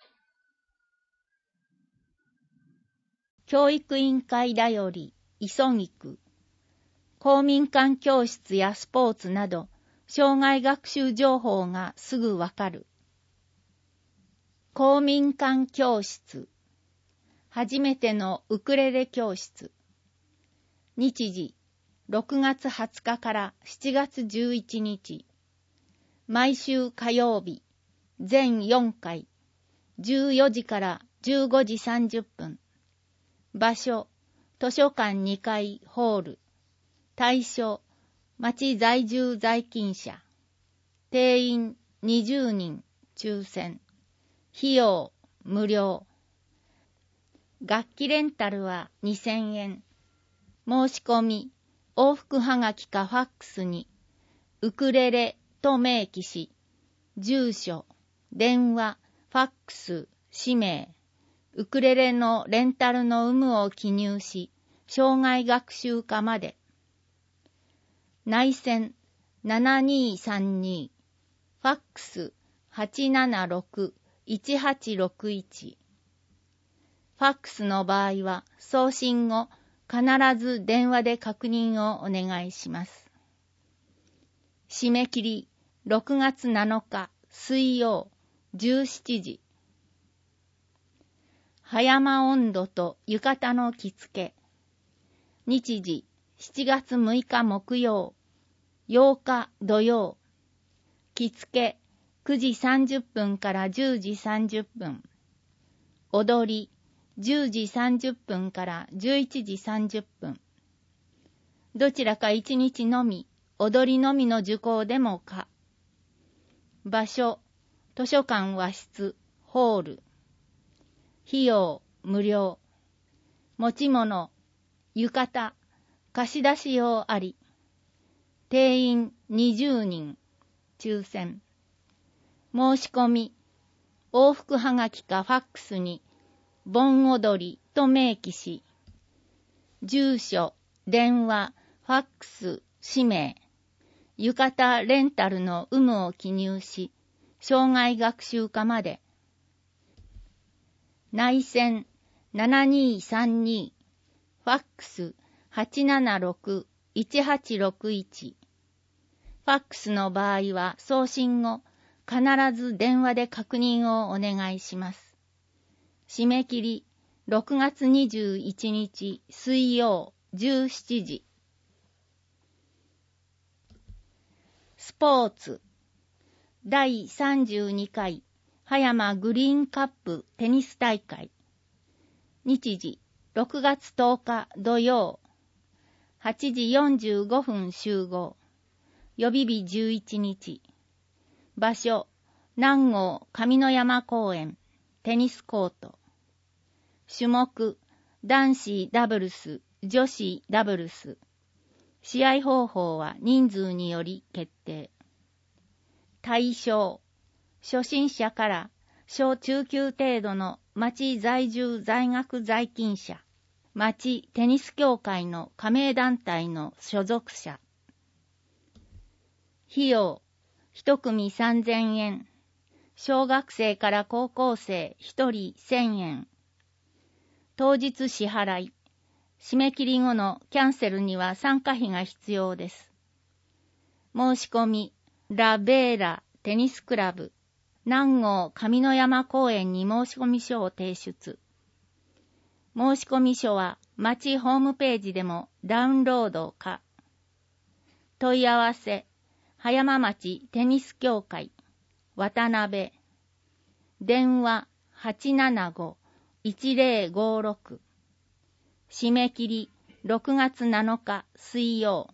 教育委員会だより急ぎく。公民館教室やスポーツなど、障害学習情報がすぐわかる。公民館教室。初めてのウクレレ教室。日時、6月20日から7月11日。毎週火曜日、全4回、14時から15時30分。場所、図書館2階ホール。対象、町在住在勤者。定員20人、抽選。費用、無料。楽器レンタルは2000円。申し込み、往復はがきかファックスに、ウクレレと明記し、住所、電話、ファックス、氏名、ウクレレのレンタルの有無を記入し、障害学習課まで。内線7232、ファックス876-1861。ファックスの場合は送信後必ず電話で確認をお願いします。締め切り6月7日水曜17時。葉山温度と浴衣の着付け。日時7月6日木曜、8日土曜。着付け9時30分から10時30分。踊り10時30分から11時30分。どちらか1日のみ、踊りのみの受講でも可。場所、図書館和室、ホール。費用、無料。持ち物、浴衣、貸し出し用あり。定員20人、抽選。申し込み、往復はがきかファックスに、盆踊りと明記し、住所、電話、ファックス、氏名、浴衣レンタルの有無を記入し、障害学習課まで。内線7232、ファックス876-1861。ファックスの場合は送信後、必ず電話で確認をお願いします。締め切り6月21日水曜17時。スポーツ第32回葉山グリーンカップテニス大会。日時6月10日土曜8時45分集合。予備日11日。 場所、南郷上野山公園、テニスコート。種目、男子ダブルス、女子ダブルス。試合方法は人数により決定。対象、初心者から小中級程度の町在住在学在勤者、町テニス協会の加盟団体の所属者。費用、一組3000円。小学生から高校生1人1000円。当日支払い。締め切り後のキャンセルには参加費が必要です。申し込み、ラベーラテニスクラブ、南郷上野山公園に申し込み書を提出。申し込み書は町ホームページでもダウンロードか。問い合わせ、葉山町テニス協会、渡辺。電話 875-1056。締め切り6月7日水曜。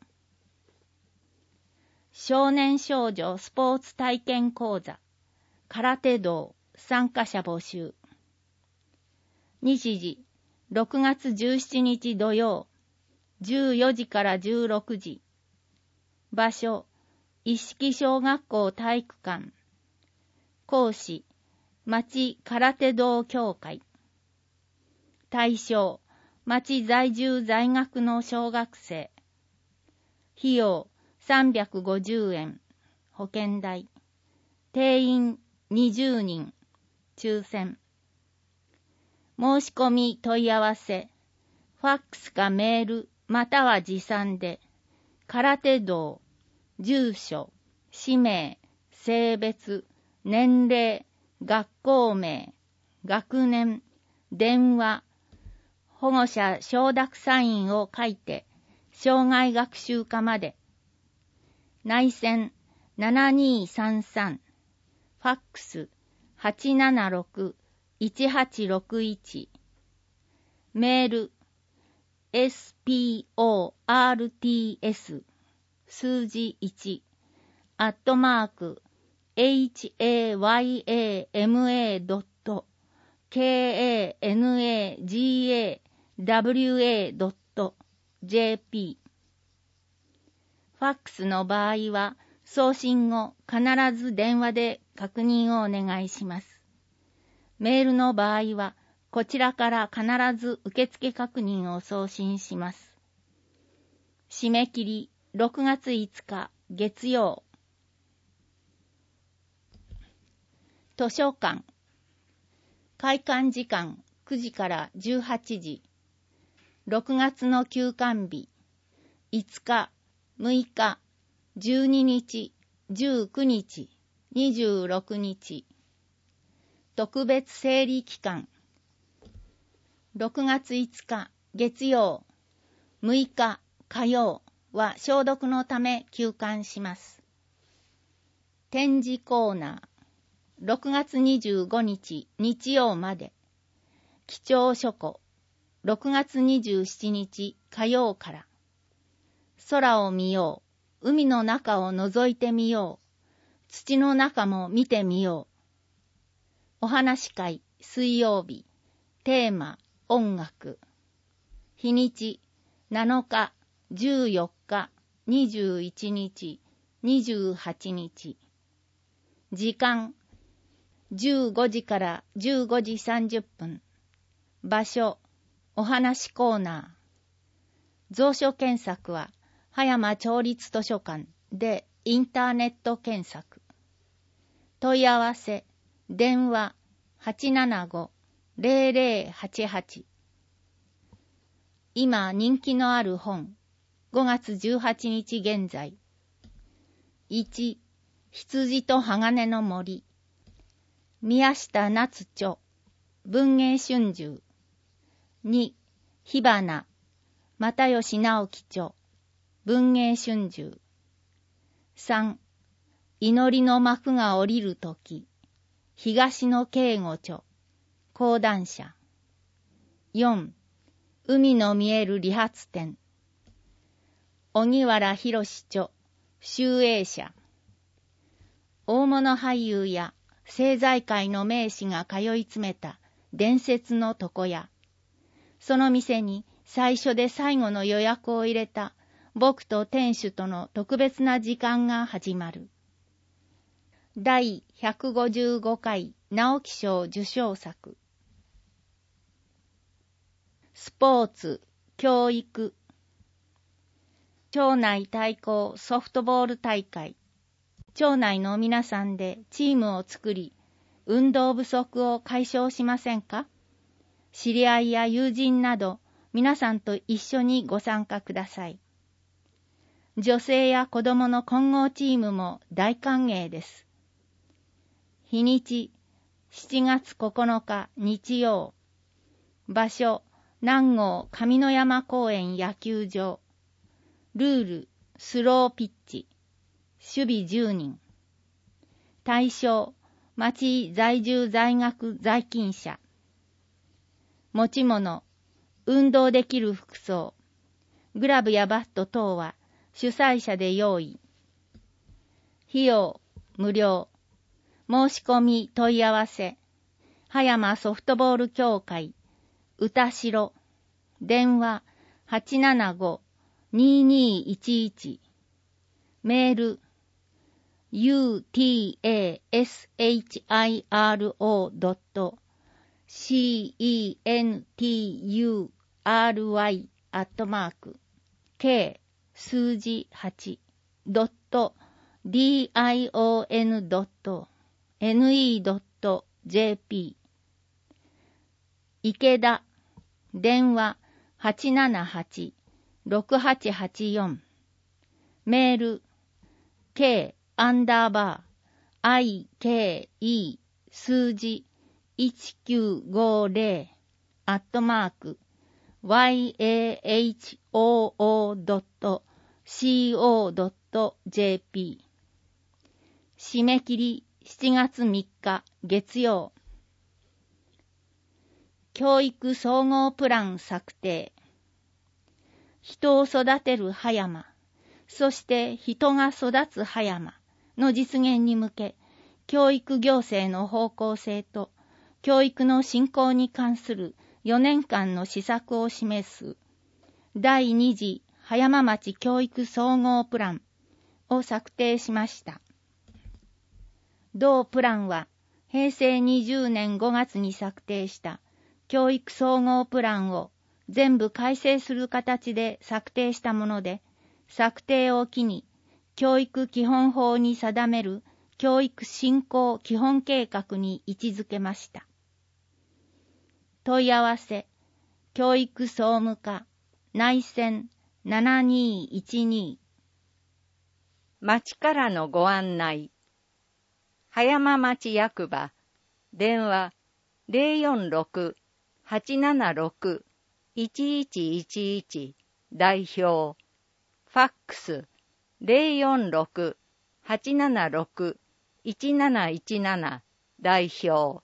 少年少女スポーツ体験講座、空手道参加者募集。日時、6月17日土曜、14時から16時。場所、一色小学校体育館。講師、町空手道協会。対象、町在住在学の小学生。費用350円。保険代。定員20人。抽選。申し込み問い合わせ。ファックスかメールまたは持参で。空手道、住所、氏名、性別、年齢、学校名、学年、電話、保護者承諾サインを書いて、障害学習課まで。内線7233、ファックス876-1861、メール sports 数字1hayama.kanagawa.jp。 ファックスの場合は送信後必ず電話で確認をお願いします。メールの場合はこちらから必ず受付確認を送信します。締め切り6月5日月曜。図書館。開館時間9時から18時。6月の休館日。5日、6日、12日、19日、26日。特別整理期間。6月5日月曜、6日火曜は消毒のため休館します。展示コーナー。6月25日日曜まで。貴重書庫。6月27日火曜から。空を見よう。海の中を覗いてみよう。土の中も見てみよう。お話会水曜日。テーマ音楽。日にち7日、14日、21日、28日。時間15時から15時30分。場所、お話コーナー。蔵書検索は、葉山町立図書館でインターネット検索。問い合わせ、電話 875-0088。今人気のある本、5月18日現在。1、羊と鋼の森。宮下夏著、文藝春秋。2、火花、又吉直樹著、文藝春秋。3、祈りの幕が降りるとき、東野圭吾著、講談社。4、海の見える理髪店。荻原博著、集英社。 大物俳優や政財界の名士が通い詰めた伝説の床屋。その店に最初で最後の予約を入れた僕と店主との特別な時間が始まる。第155回直木賞受賞作。スポーツ、教育。町内対抗ソフトボール大会。町内の皆さんでチームを作り、運動不足を解消しませんか？知り合いや友人など皆さんと一緒にご参加ください。女性や子供の混合チームも大歓迎です。日にち、7月9日日曜。場所、南郷上野山公園野球場。ルール、スローピッチ。守備10人。対象、町在住在学在勤者。持ち物、運動できる服装。グラブやバット等は主催者で用意。費用、無料。申し込み問い合わせ。葉山ソフトボール協会、歌代。電話、875-2211。メール、utashiro.century@数字 8.dion.ne.jp 池田電話 878-6884 メール k_ike 数字 yahoo.co.jp 締め切り7月3日月曜。教育総合プラン策定。人を育てる葉山、そして人が育つ葉山の実現に向け、教育行政の方向性と教育の振興に関する4年間の施策を示す第2次葉山町教育総合プランを策定しました。同プランは平成20年5月に策定した教育総合プランを全部改正する形で策定したもので、策定を機に教育基本法に定める教育振興基本計画に位置づけました。問い合わせ、教育総務課、内線7212。 町からのご案内。葉山町役場、電話 046-876-1111 代表、ファックス 046-876-1717 代表。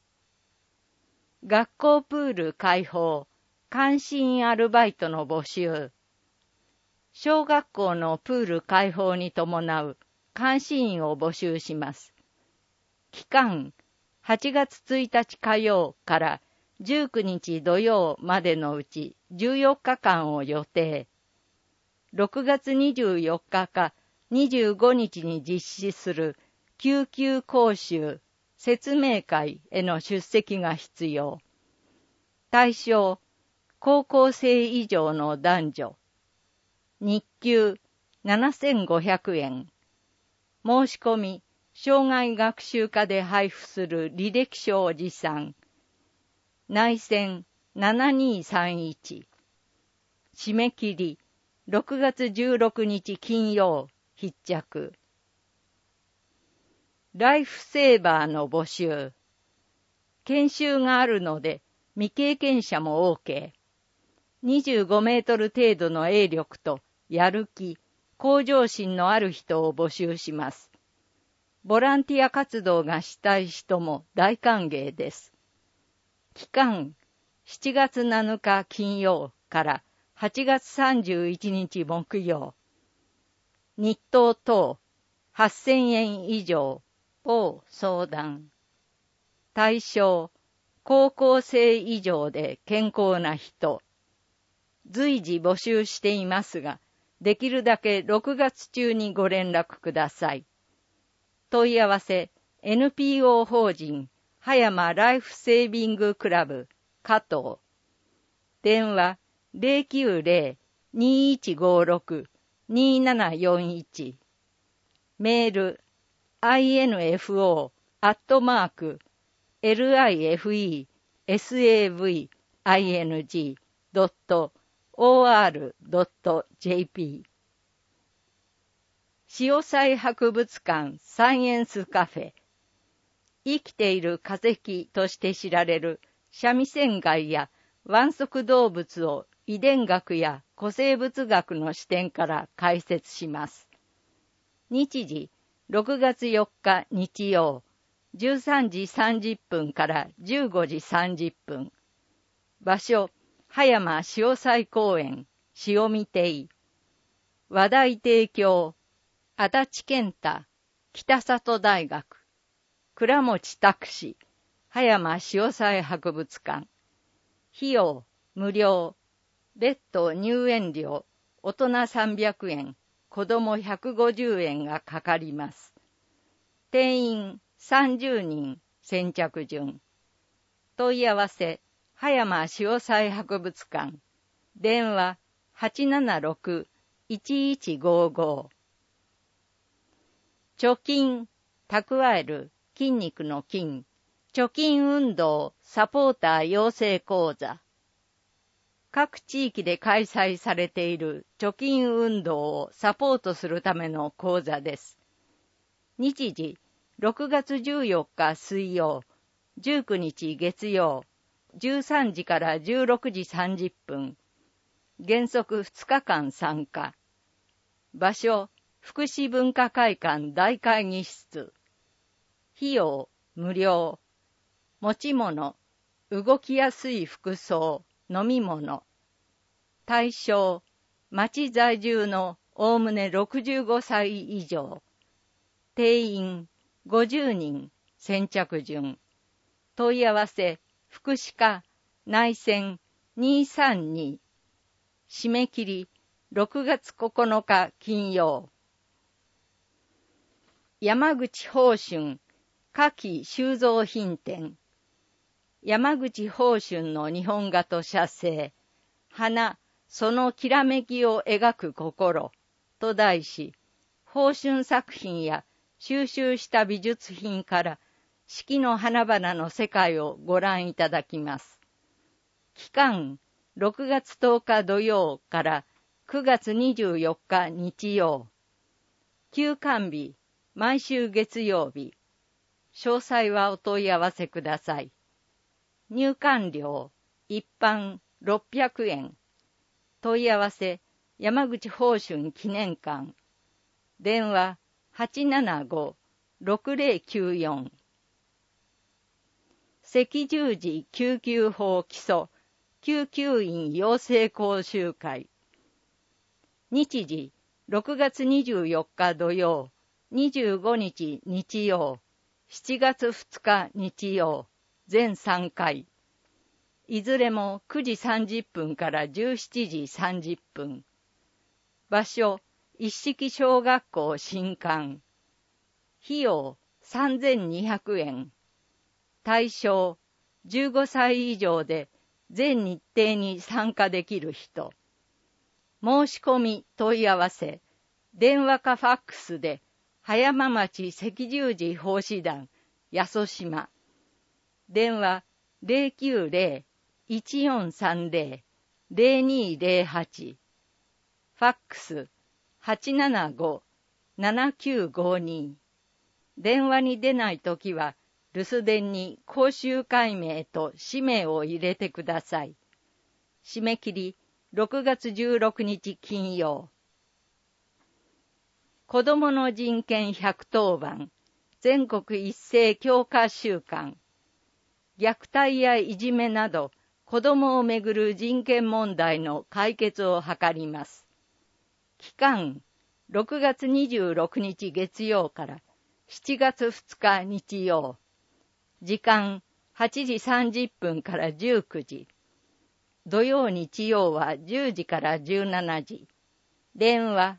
学校プール開放、監視員アルバイトの募集。小学校のプール開放に伴う監視員を募集します。期間、8月1日火曜から19日土曜までのうち14日間を予定。6月24日か25日に実施する救急講習、説明会への出席が必要。対象、高校生以上の男女。日給7500円。申し込み、障害学習課で配布する履歴書を持参。内線7231。締め切り、6月16日金曜、必着。ライフセーバーの募集。研修があるので、未経験者も OK。25メートル程度の泳力とやる気、向上心のある人を募集します。ボランティア活動がしたい人も大歓迎です。期間、7月7日金曜から8月31日木曜。日当等8000円以上某相談。対象、高校生以上で健康な人。随時募集していますが、できるだけ6月中にご連絡ください。問い合わせ、NPO 法人、葉山ライフセービングクラブ、加藤。電話、090-2156-2741。メール、info@lifesaving.or.jp。 潮騒博物館サイエンスカフェ。生きている化石として知られる三味線貝や腕足動物を遺伝学や古生物学の視点から解説します。日時、6月4日日曜、13時30分から15時30分。場所、葉山潮騒公園、潮見亭。話題提供、足立健太、北里大学。倉持拓司、葉山潮騒博物館。費用、無料。別途入園料、大人300円、子供150円がかかります。定員30人、先着順。問い合わせ、葉山潮騒博物館。電話、876-1155。貯金、蓄える、筋肉の筋。貯金運動サポーター養成講座。各地域で開催されている貯金運動をサポートするための講座です。日時、6月14日水曜、19日月曜、13時から16時30分。原則2日間参加。場所、福祉文化会館大会議室。費用、無料。持ち物、動きやすい服装、飲み物。対象、町在住のおおむね65歳以上。定員、50人、先着順。問い合わせ、福祉課、内線232。締め切り、6月9日金曜。山口宝春、夏季収蔵品展。山口宝春の日本画と写生、花、そのきらめきを描く心と題し、宝春作品や収集した美術品から四季の花々の世界をご覧いただきます。期間、6月10日土曜から9月24日日曜。休館日、毎週月曜日。詳細はお問い合わせください。入館料、一般600円。問い合わせ、山口宝春記念館。電話、875-6094。赤十字救急法基礎救急員養成講習会。日時、6月24日土曜、25日日曜、7月2日日曜、全3回。いずれも9時30分から17時30分。場所、一色小学校新館。費用、3200円。対象、15歳以上で全日程に参加できる人。申し込み問い合わせ、電話かファックスで、葉山町赤十字奉仕団、八十島。電話090-1430-0208。ファックス875-7952。電話に出ないときは、留守電に講習会名と氏名を入れてください。締め切り6月16日金曜。子どもの人権110番全国一斉強化週間。虐待やいじめなど子どもをめぐる人権問題の解決を図ります。期間6月26日月曜から 7月2日日曜。時間8時30分から19時。土曜日曜は10時から17時。電話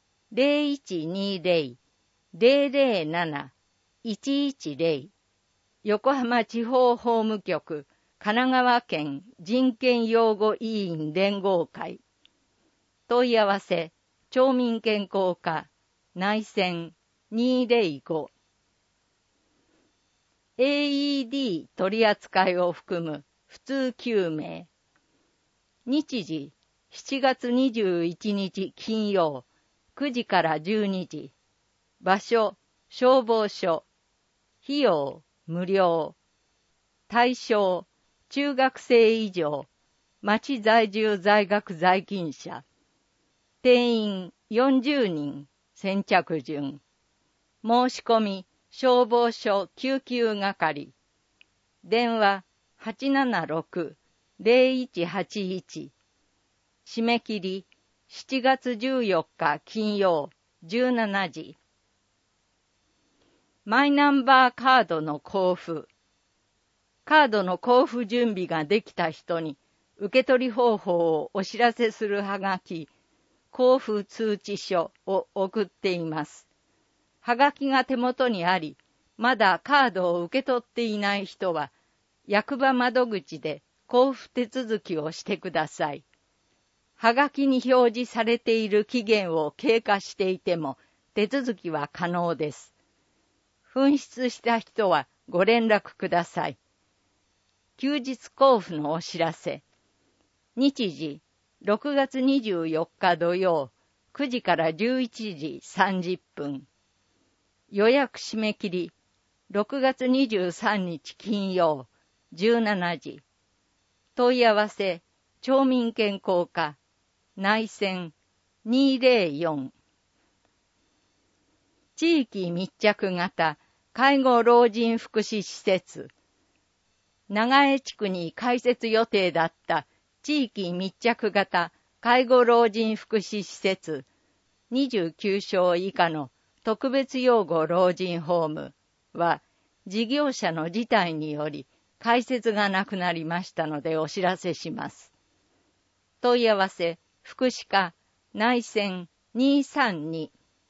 0120-007-110 横浜地方法務局神奈川県人権擁護委員連合会。問い合わせ町民健康課内線205。AED 取り扱いを含む普通救命。日時7月21日金曜9時から12時。場所消防署。費用無料。対象中学生以上。町在住在学在勤者。定員40人。先着順。申し込み消防署救急係。電話876-0181。締め切り7月14日金曜17時。マイナンバーカードの交付。カードの交付準備ができた人に受け取り方法をお知らせするはがき、交付通知書を送っています。はがきが手元にあり、まだカードを受け取っていない人は、役場窓口で交付手続きをしてください。はがきに表示されている期限を経過していても手続きは可能です。紛失した人はご連絡ください。休日交付のお知らせ。日時6月24日土曜9時から11時30分。予約締め切り6月23日金曜17時。問い合わせ町民健康課内線204。地域密着型介護老人福祉施設。長江地区に開設予定だった地域密着型介護老人福祉施設29床以下の特別養護老人ホームは事業者の辞退により開設がなくなりましたのでお知らせします。問い合わせ福祉課内線232。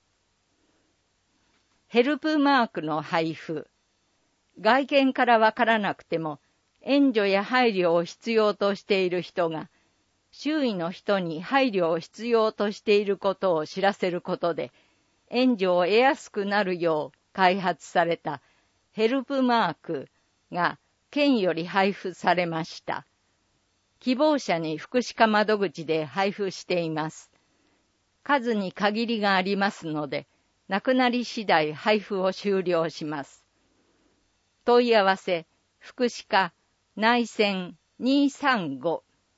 ヘルプマークの配布。外見からわからなくても援助や配慮を必要としている人が周囲の人に配慮を必要としていることを知らせることで援助を得やすくなるよう開発されたヘルプマークが県より配布されました。希望者に福祉課窓口で配布しています。数に限りがありますので、なくなり次第配布を終了します。問い合わせ、福祉課内線235。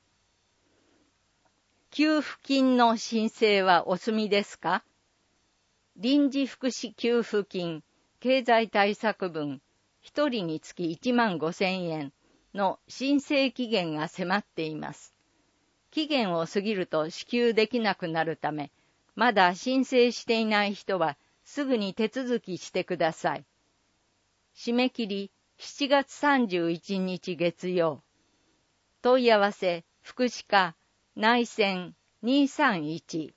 給付金の申請はお済みですか？臨時福祉給付金、経済対策分、1人につき15,000円の申請期限が迫っています。期限を過ぎると支給できなくなるため、まだ申請していない人はすぐに手続きしてください。締め切り7月31日月曜。問い合わせ福祉課内線231。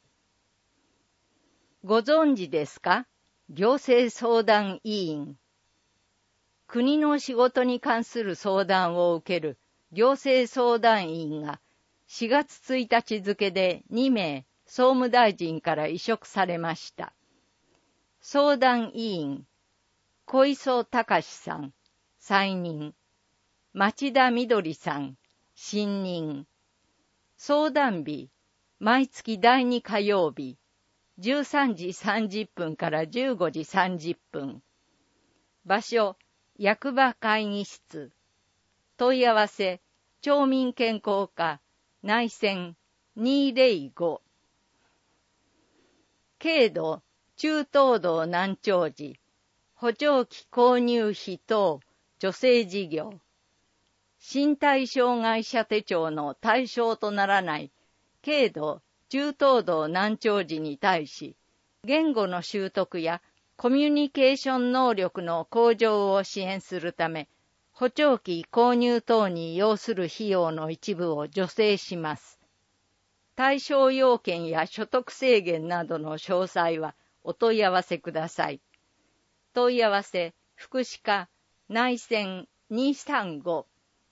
ご存知ですか？行政相談委員。国の仕事に関する相談を受ける行政相談員が4月1日付で2名総務大臣から委嘱されました。相談委員、小磯隆さん、再任。町田みどりさん、新任。相談日、毎月第2火曜日、13時30分から15時30分。場所、役場会議室。問い合わせ、町民健康課内線205。軽度、中等度難聴時、補聴器購入費等、助成事業。身体障害者手帳の対象とならない軽度、中等度難聴時に対し、言語の習得やコミュニケーション能力の向上を支援するため、補聴器購入等に要する費用の一部を助成します。対象要件や所得制限などの詳細はお問い合わせください。問い合わせ、福祉課内線235。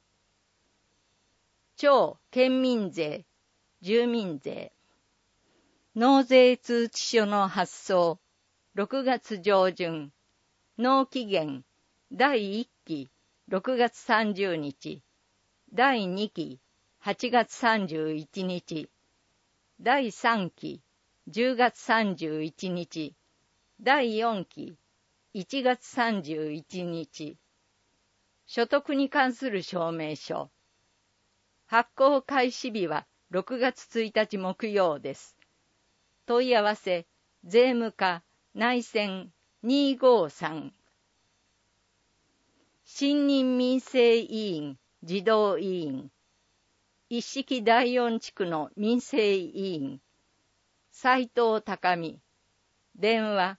町県民税、住民税。納税通知書の発送、6月上旬。納期限、第1期、6月30日。第2期、8月31日。第3期、10月31日。第4期、1月31日。所得に関する証明書。発行開始日は6月1日木曜です。問い合わせ、税務課内線253。新任民生委員、児童委員。一式第四地区の民生委員。斉藤高美。電話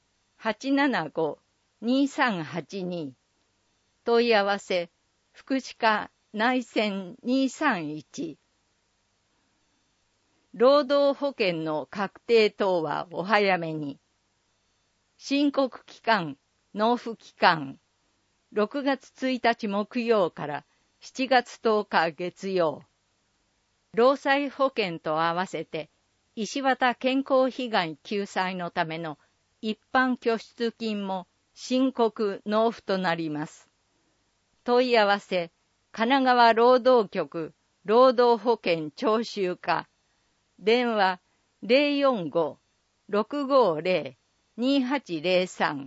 875-2382。問い合わせ、福祉課内線231。労働保険の確定等はお早めに。申告期間、納付期間。6月1日木曜から7月10日月曜。労災保険と合わせて、石渡健康被害救済のための一般拠出金も申告納付となります。問い合わせ、神奈川労働局労働保険徴収課。電話045-650-2803。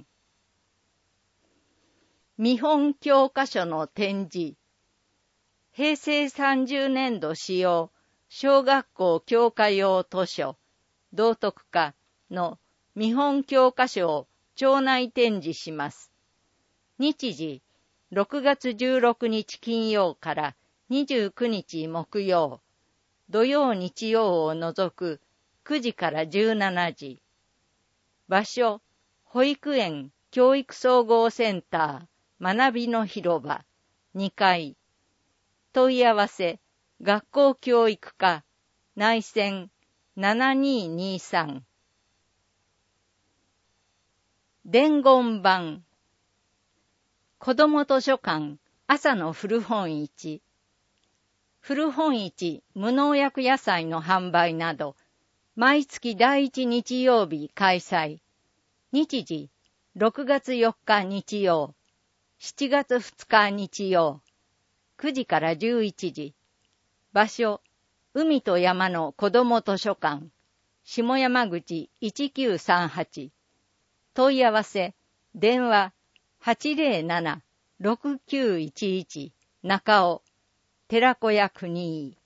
見本教科書の展示。平成30年度使用小学校教科用図書道徳課の見本教科書を町内展示します。日時6月16日金曜から29日木曜、土曜日曜を除く9時から17時。場所、保育園教育総合センター学びの広場2階。問い合わせ、学校教育課内線7223。伝言板。子ども図書館朝の古本市。古本市無農薬野菜の販売など、毎月第1日曜日開催。日時、6月4日日曜、7月2日日曜、9時から11時。場所、海と山の子ども図書館、下山口1938。問い合わせ、電話807-6911中尾、寺子屋国井。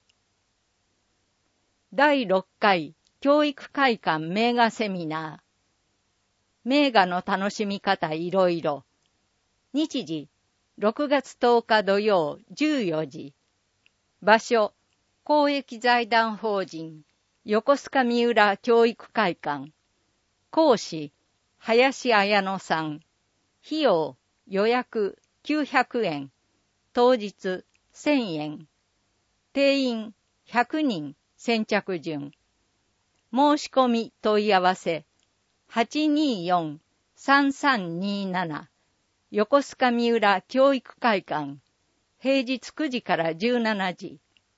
第6回教育会館名画セミナー。名画の楽しみ方いろいろ。日時、6月10日土曜14時。場所、公益財団法人横須賀三浦教育会館。講師、林彩乃さん。費用、予約900円。当日1000円。定員100人先着順。申し込み問い合わせ、824-3327。横須賀三浦教育会館。平日9時から17時。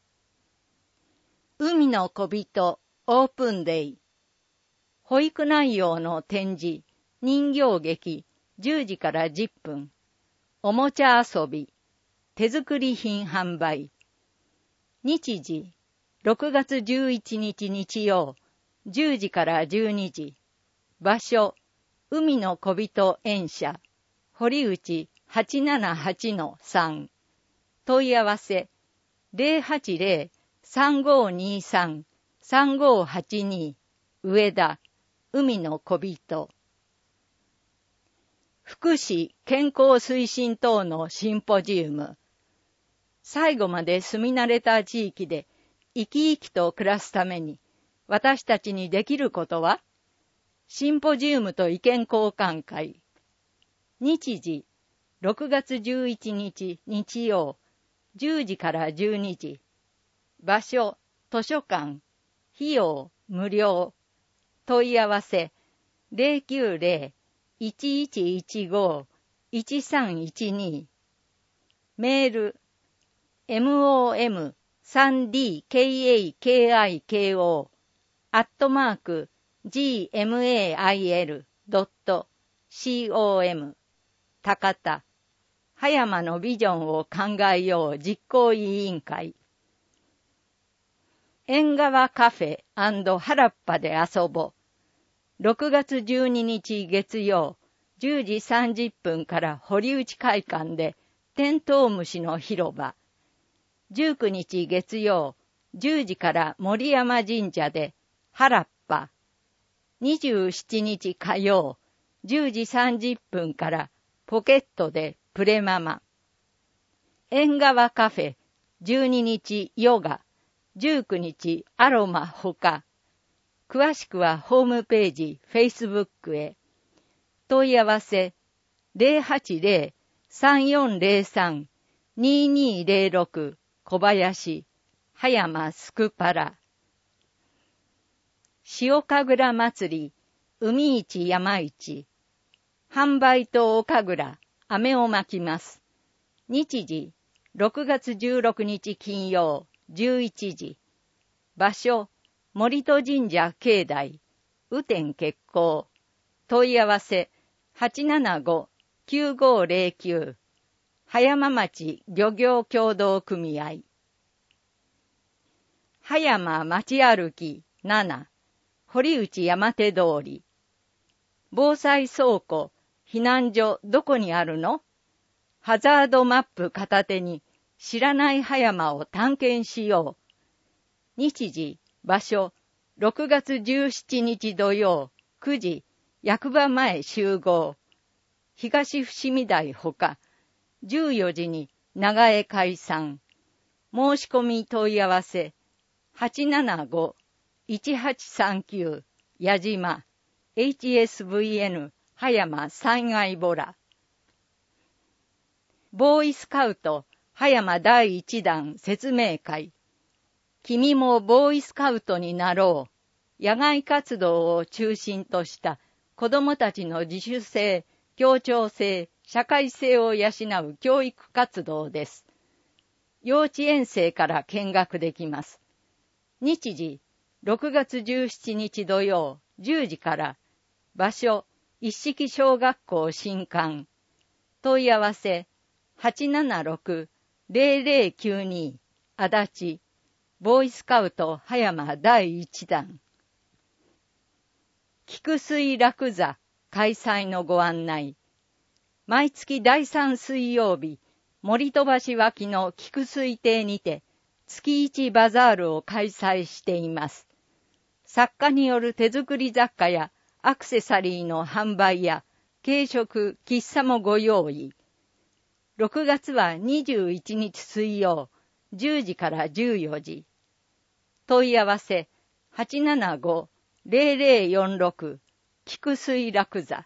海の小人オープンデイ。保育内容の展示、人形劇10時から10分。おもちゃ遊び、手作り品販売。日時、6月11日日曜、10時から12時。場所、海の小人園舎、堀内878-3。問い合わせ、080-3523-3582。上田、海の小人。福祉健康推進等のシンポジウム。最後まで住み慣れた地域で生き生きと暮らすために私たちにできることは、シンポジウムと意見交換会日時、6月11日日曜、10時から12時。場所、図書館。費用、無料。問い合わせ、090-1115-1312。メール、mom3dkakko@gmail.com。高田、葉山のビジョンを考えよう実行委員会。縁側カフェ&原っぱで遊ぼ。6月12日月曜、10時30分から堀内会館でテントウムシの広場。19日月曜、10時から森山神社で原っぱ。27日火曜、10時30分からポケットでプレママ。縁側カフェ、12日ヨガ、19日アロマほか。詳しくはホームページ、Facebook へ。問い合わせ、080-3403-2206 小林、葉山スクパラ。塩神楽祭り、海市山市。販売とお神楽、飴をまきます。日時、6月16日金曜、11時。場所、森戸神社境内、雨天決行。問い合わせ、875-9509。葉山町漁業協同組合。葉山町歩き7、堀内山手通り。防災倉庫、避難所どこにあるの？ハザードマップ片手に知らない葉山を探検しよう。日時、場所、6月17日土曜、9時、役場前集合。東伏見台ほか、14時に長江解散。申し込み問い合わせ、875-1839 矢島 HSVN 葉山災害ボラ。ボーイスカウト葉山第1弾説明会。君もボーイスカウトになろう。野外活動を中心とした子どもたちの自主性、協調性、社会性を養う教育活動です。幼稚園生から見学できます。日時、6月17日土曜、10時から。場所、一色小学校新館。問い合わせ、876-0092 足立。ボーイスカウト葉山第1弾。菊水楽座開催のご案内。毎月第3水曜日、森戸橋脇の菊水亭にて、月1バザールを開催しています。作家による手作り雑貨やアクセサリーの販売や軽食、喫茶もご用意。6月は21日水曜、10時から14時。問い合わせ、875-0046 菊水楽座。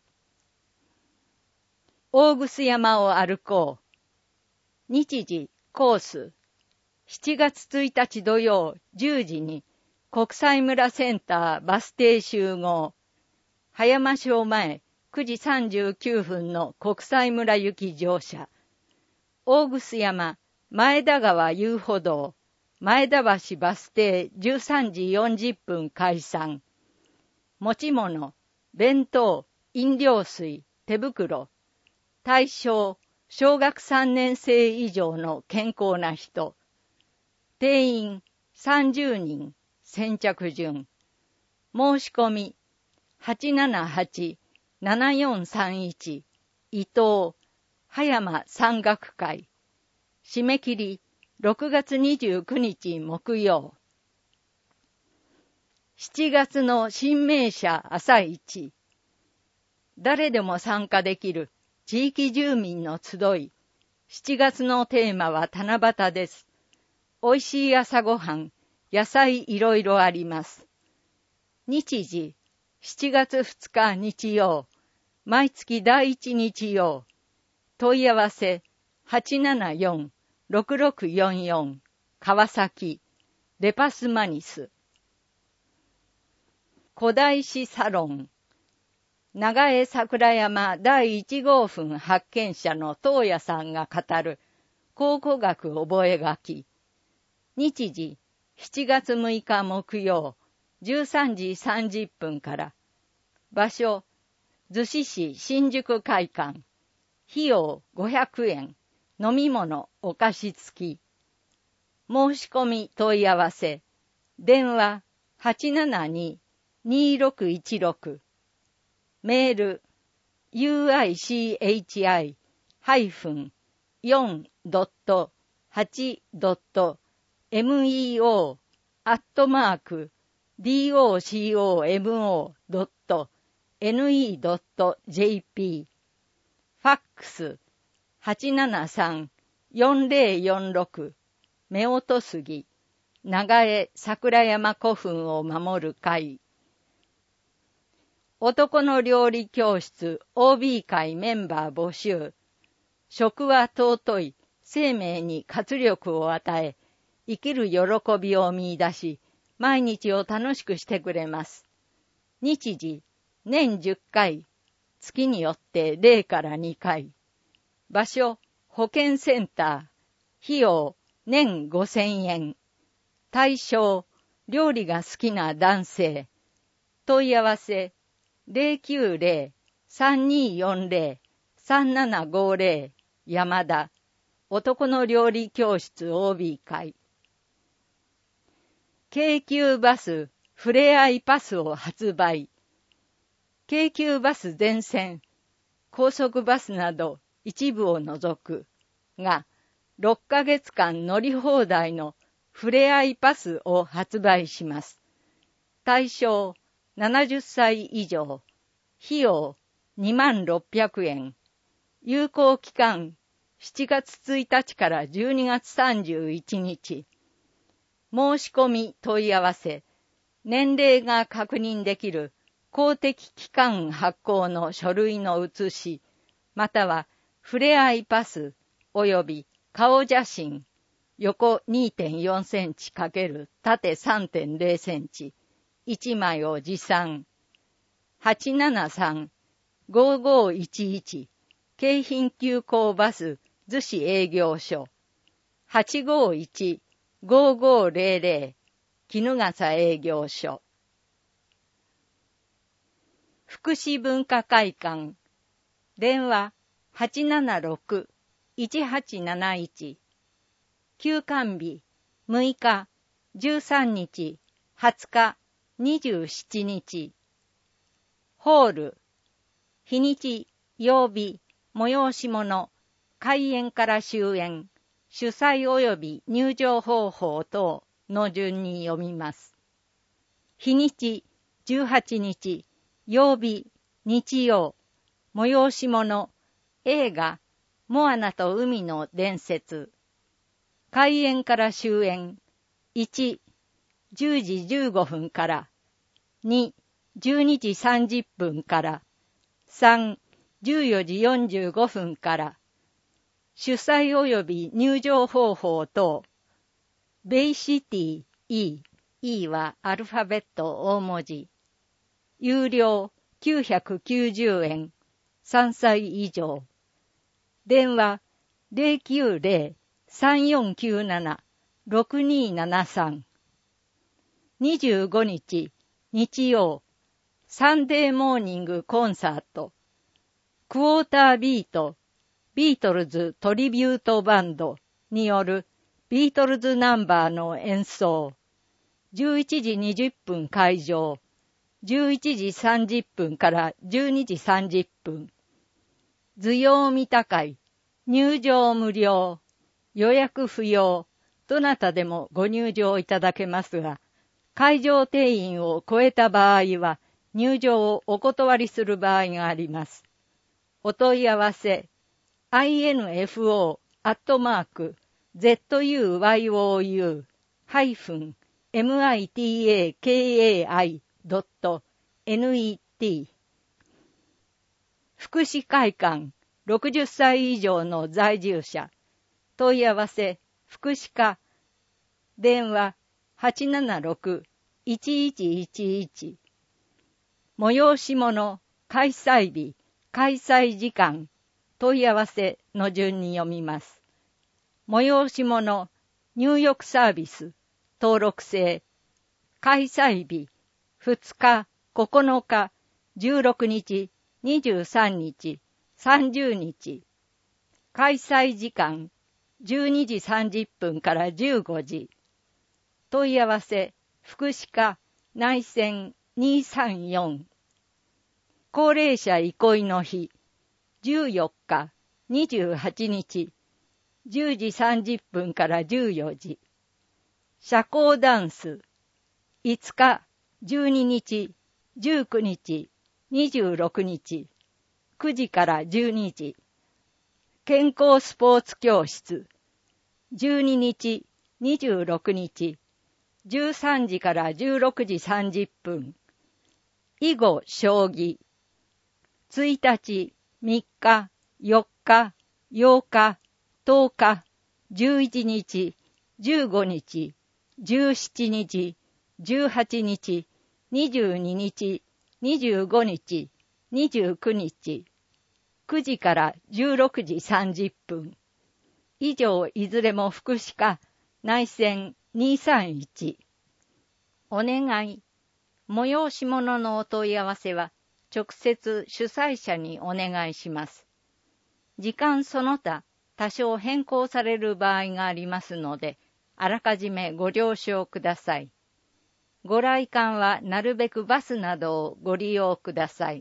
大楠山を歩こう。日時、コース。7月1日土曜10時に国際村センターバス停集合。葉山省前9時39分の国際村行き乗車。大楠山前田川遊歩道前田橋バス停13時40分開山。持ち物、弁当、飲料水、手袋。対象、小学3年生以上の健康な人。定員30人、先着順。申し込み、878-7431 伊藤、葉山山岳会。締め切り、6月29日木曜。7月の新名社朝市。誰でも参加できる地域住民の集い。7月のテーマは七夕です。美味しい朝ごはん、野菜いろいろあります。日時、7月2日日曜、 毎月第1日曜。問い合わせ874-6644川崎レパスマニス。古代史サロン。長江桜山第1号墳発見者の東野さんが語る考古学覚書。日時7月6日木曜13時30分から。場所逗子市新宿会館。費用500円。飲み物お菓子付き。申し込み問い合わせ。電話872-2616。メール uichi-8.meo.ne.jp。 ファックス873-4046。夫婦杉長江桜山古墳を守る会。男の料理教室 OB 会メンバー募集。食は尊い、生命に活力を与え、生きる喜びを見出し、毎日を楽しくしてくれます。日時、年10回、月によって0から2回。場所、保健センター。費用、年5000円。対象、料理が好きな男性。問い合わせ、090-3240-3750 山田。男の料理教室 OB 会。京急バスふれあいパスを発売。京急バス全線、高速バスなど一部を除くが、6ヶ月間乗り放題のふれあいパスを発売します。対象70歳以上。費用2600円。有効期間7月1日から12月31日。申し込み問い合わせ。年齢が確認できる公的機関発行の書類の写し、またはふれあいパス及び顔写真、横 2.4 センチ×縦 3.0 センチ、1枚を持参。873-5511京浜急行バス逗子営業所。851-5500衣笠営業所。福祉文化会館。電話876-1871。休館日6日、13日、20日、27日。ホール。日にち、曜日、催し物、開演から終演、主催及び入場方法等の順に読みます。日にち、18日、曜日、日曜、催し物、映画、モアナと海の伝説。開演から終演、1、10時15分から、2、12時30分から、3、14時45分から、主催及び入場方法等、ベイシティ E はアルファベット大文字。有料990円、3歳以上。電話090-3497-6273。25日、日曜、サンデーモーニングコンサート。クォータービート、ビートルズトリビュートバンドによるビートルズナンバーの演奏。11時20分会場。11時30分から12時30分。図用見た会。入場無料。予約不要。どなたでもご入場いただけますが、会場定員を超えた場合は入場をお断りする場合があります。お問い合わせ、info@zuyou-mitakai.net 福祉会館60歳以上の在住者。問い合わせ、福祉課。電話 876-1111。催し物、開催日、開催時間。問い合わせの順に読みます。催し物、入浴サービス、登録制。開催日、2日、9日、16日、23日、30日。開催時間、12時30分から15時。問い合わせ、福祉課、内線234。高齢者憩いの日、14日、28日、10時30分から14時。社交ダンス、5日、12日、19日、26日、9時から12時。健康スポーツ教室、12日、26日、13時から16時30分。囲碁将棋、1日、3日、4日、8日、10日、11日、15日、17日、18日、22日、25日、29日、9時から16時30分。以上いずれも福祉課、内線231。お願い。催し物のお問い合わせは、直接主催者にお願いします。時間その他、多少変更される場合がありますので、あらかじめご了承ください。ご来館はなるべくバスなどをご利用ください。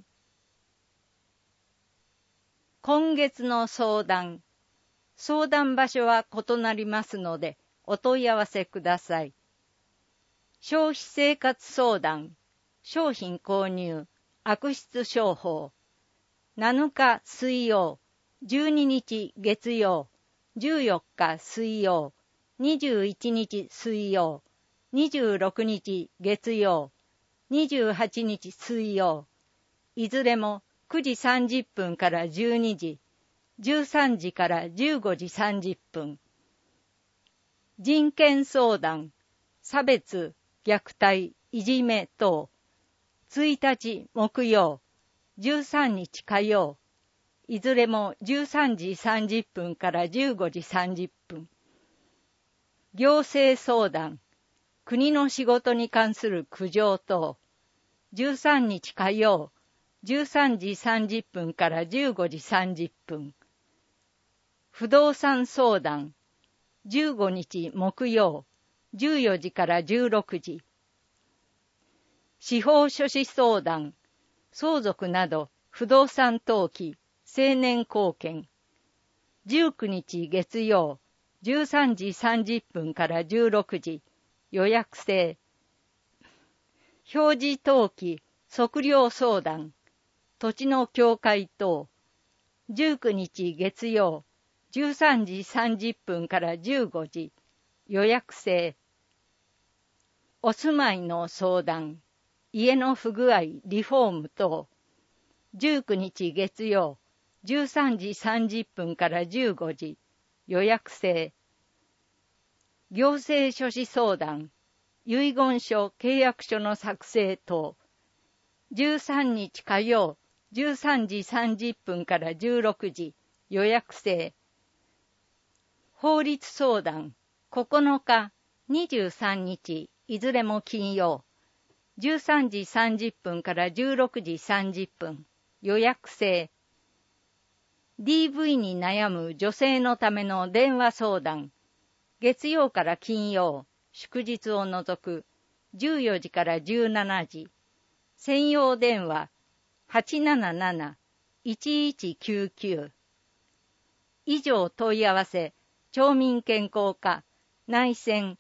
今月の相談。相談場所は異なりますので、お問い合わせください。消費生活相談、商品購入、悪質商法。7日水曜、12日月曜、14日水曜、21日水曜、26日月曜、28日水曜。いずれも9時30分から12時、13時から15時30分。人権相談、差別、虐待、いじめ等。1日木曜、13日火曜。いずれも13時30分から15時30分。行政相談、国の仕事に関する苦情等。13日火曜、13時30分から15時30分。不動産相談、15日木曜、14時から16時。司法書士相談、相続など不動産登記、成年後見。19日月曜、13時30分から16時、予約制。表示登記、測量相談、土地の境界等。19日月曜、13時30分から15時、予約制。お住まいの相談、家の不具合、リフォーム等。19日月曜、13時30分から15時、予約制。行政書士相談、遺言書、契約書の作成等。13日火曜、13時30分から16時、予約制。法律相談、9日、23日、いずれも金曜。13時30分から16時30分、予約制。DV に悩む女性のための電話相談。月曜から金曜、祝日を除く、14時から17時。専用電話、877-1199。以上問い合わせ、町民健康課、内線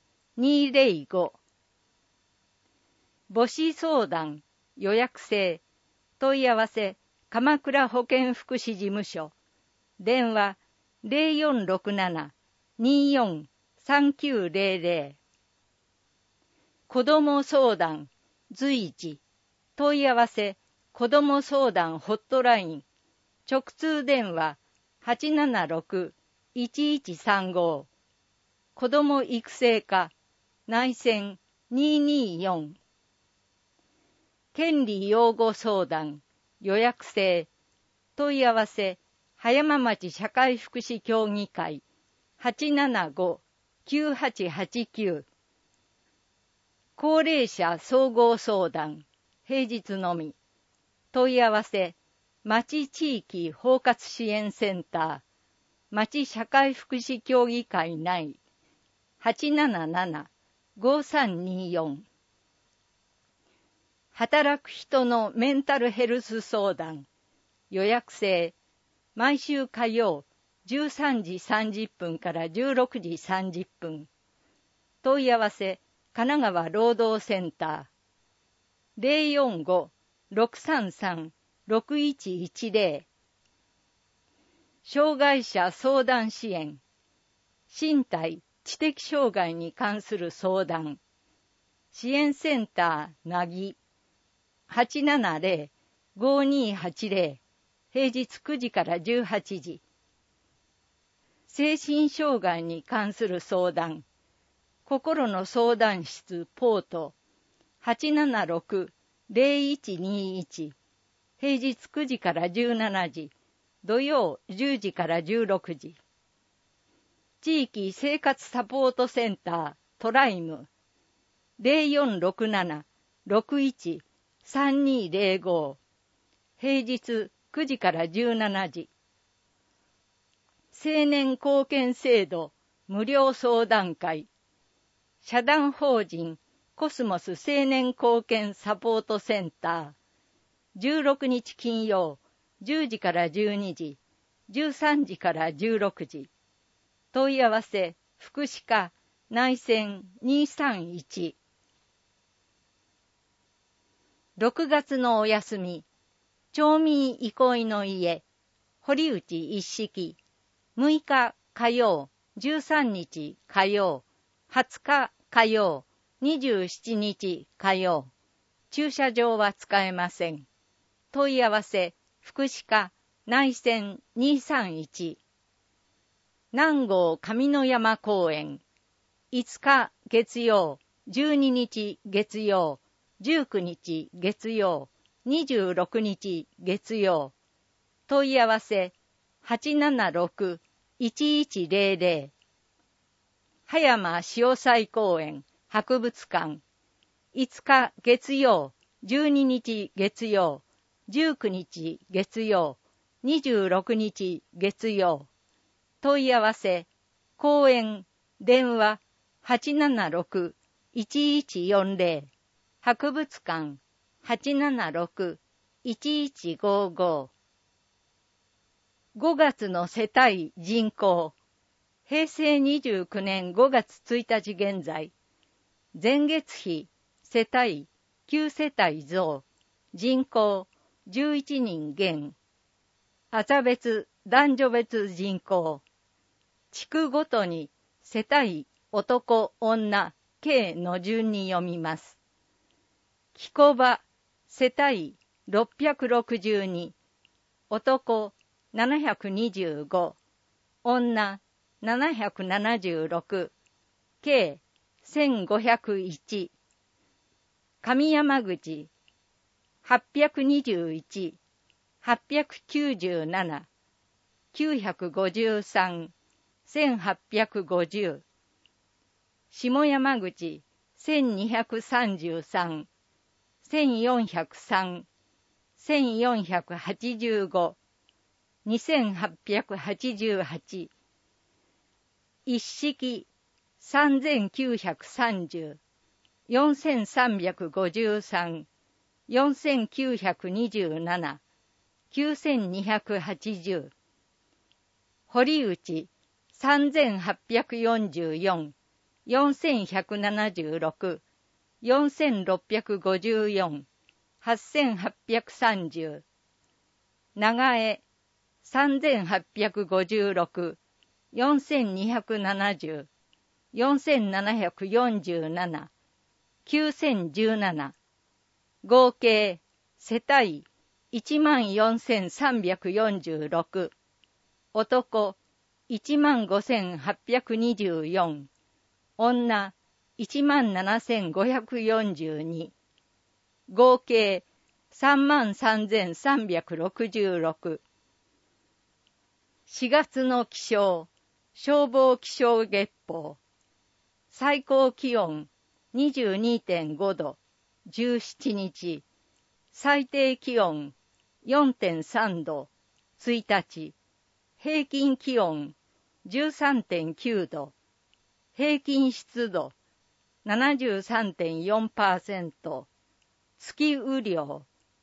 205。母子相談、予約制。問い合わせ、鎌倉保健福祉事務所。電話、0467-243900。子ども相談、随時。問い合わせ、子ども相談ホットライン。 直通電話 876-1135 子ども育成課内線224権利擁護相談予約制問い合わせ葉山町社会福祉協議会 875-9889 高齢者総合相談平日のみ問い合わせ町地域包括支援センター町社会福祉協議会内 877-5324 働く人のメンタルヘルス相談予約制毎週火曜13時30分から16時30分問い合わせ神奈川労働センター 045-633-6110 障害者相談支援身体・知的障害に関する相談支援センターなぎ 870-5280 平日9時から18時精神障害に関する相談心の相談室ポート 876-0121 平日9時から17時土曜10時から16時地域生活サポートセンタートライム 0467-61-3205 平日9時から17時青年貢献制度無料相談会社団法人コスモス青年貢献サポートセンター16日金曜10時から12時13時から16時問い合わせ福祉課内線231 6月のお休み町民憩いの家堀内一式6日火曜13日火曜20日火曜27日火曜駐車場は使えません問い合わせ福祉課内線231南郷上野山公園5日月曜12日月曜19日月曜26日月曜問い合わせ 876-1100 葉山潮祭公園博物館5日月曜12日月曜19日月曜26日月曜問い合わせ公園電話 876-1140 博物館 876-1155 5月の世帯人口平成29年5月1日現在前月比世帯9世帯増人口11人減あざ別男女別人口地区ごとに世帯男女計の順に読みます。木古場世帯662男725女776計1501上山口821 897 953 1850下山口1233 1403 1485 2888一式3930 4353 4927 9280堀内3844 4176 4654 8830長江3856 4270 4747 9017合計世帯 14,346、男15,824、女17,542、合計33,366。4月の気象、消防気象月報。最高気温 22.5 度、17日。最低気温 4.3 度、1日。平均気温 13.9 度。平均湿度 73.4%。月雨量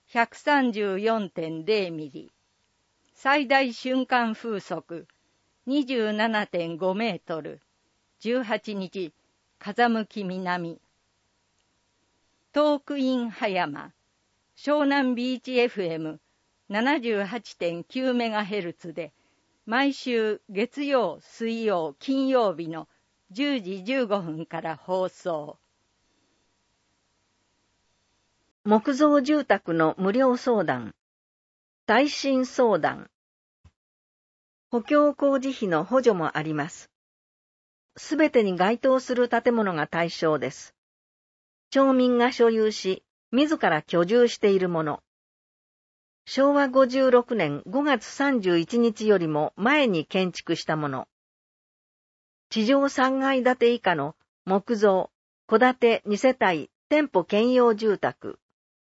134.0 ミリ。最大瞬間風速 27.5 メートル。18日、風向き南。トークイン葉山、湘南ビーチ FM78.9 メガヘルツで、毎週月曜、水曜、金曜日の10時15分から放送。 木造住宅の無料相談、耐震相談。補強工事費の補助もあります。すべてに該当する建物が対象です。町民が所有し、自ら居住しているもの。昭和56年5月31日よりも前に建築したもの。地上3階建て以下の木造、戸建て2世帯、店舗兼用住宅。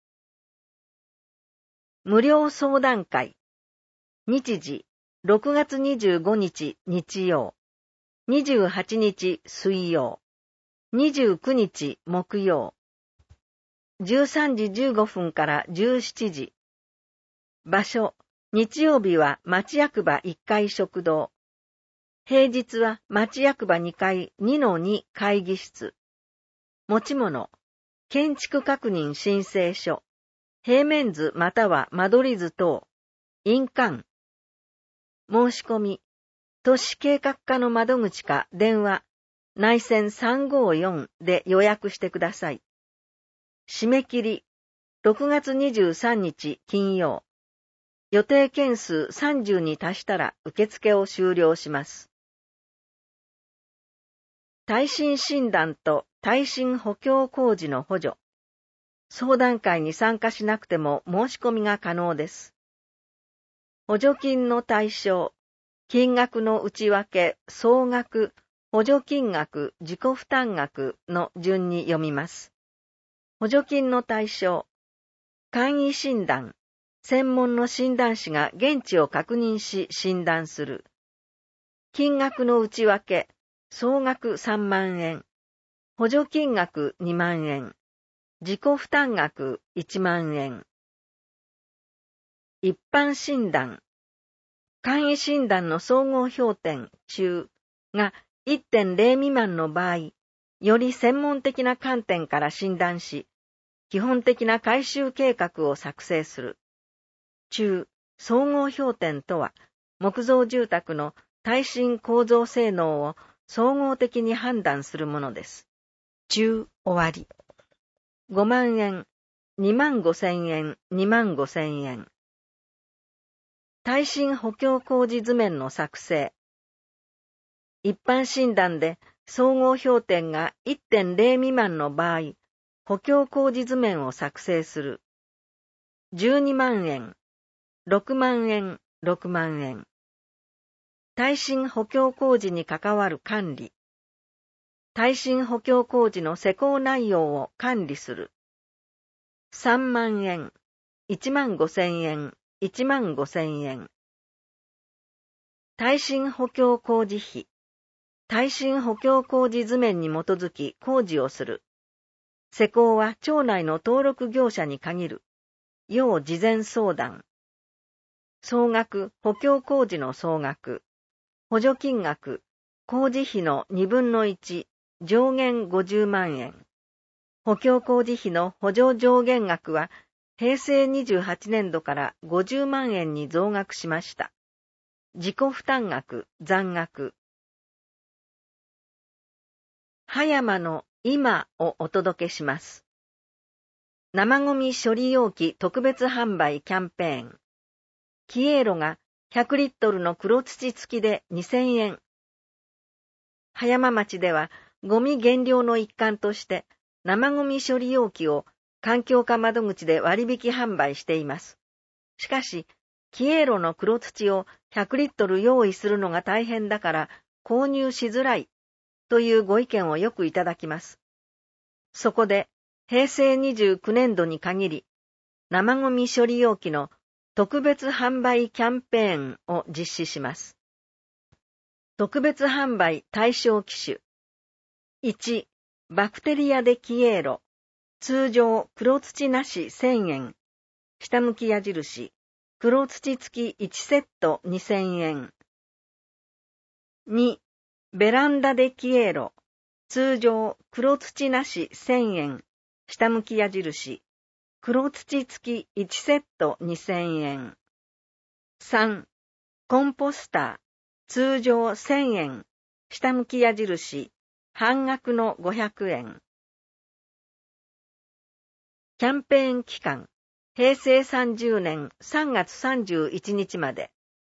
無料相談会。日時、6月25日日曜、28日水曜、29日木曜、13時15分から17時。場所、日曜日は町役場1階食堂。平日は町役場2階 2-2 会議室。持ち物、建築確認申請書、平面図または間取り図等、印鑑。申し込み、都市計画課の窓口か電話、内線354で予約してください。締め切り、6月23日金曜。予定件数30に達したら受付を終了します。耐震診断と耐震補強工事の補助。相談会に参加しなくても申し込みが可能です。補助金の対象、金額の内訳、総額、補助金額、自己負担額の順に読みます。補助金の対象、簡易診断、専門の診断士が現地を確認し診断する。金額の内訳、総額3万円、補助金額2万円、自己負担額1万円。一般診断。簡易診断の総合評点中が 1.0 未満の場合、より専門的な観点から診断し、基本的な改修計画を作成する。中、総合評点とは、木造住宅の耐震構造性能を総合的に判断するものです。中、終わり。5万円、2万5千円、2万5千円。耐震補強工事図面の作成。一般診断で総合評点が 1.0 未満の場合、補強工事図面を作成する。12万円、6万円、6万円。耐震補強工事に関わる管理。耐震補強工事の施工内容を管理する。3万円、1万5千円、1万5千円。耐震補強工事費。耐震補強工事図面に基づき工事をする。施工は町内の登録業者に限る。要事前相談。総額、補強工事の総額。補助金額、工事費の2分の1、上限50万円。補強工事費の補助上限額は、平成28年度から50万円に増額しました。自己負担額、残額。葉山の今をお届けします。 生ゴミ処理容器特別販売キャンペーン。キエーロが100リットルの黒土付きで2000円。葉山町ではゴミ減量の一環として生ゴミ処理容器を環境課窓口で割引販売しています。しかし、キエーロの黒土を100リットル用意するのが大変だから購入しづらいというご意見をよくいただきます。そこで、平成29年度に限り、生ゴミ処理容器の特別販売キャンペーンを実施します。特別販売対象機種。1、バクテリアでキエーロ。通常黒土なし1000円。下向き矢印。黒土付き1セット2000円。2、ベランダでキエーロ。通常黒土なし1000円。下向き矢印。黒土付き1セット2000円。3、コンポスター。通常1000円。下向き矢印。半額の500円。キャンペーン期間。平成30年3月31日まで。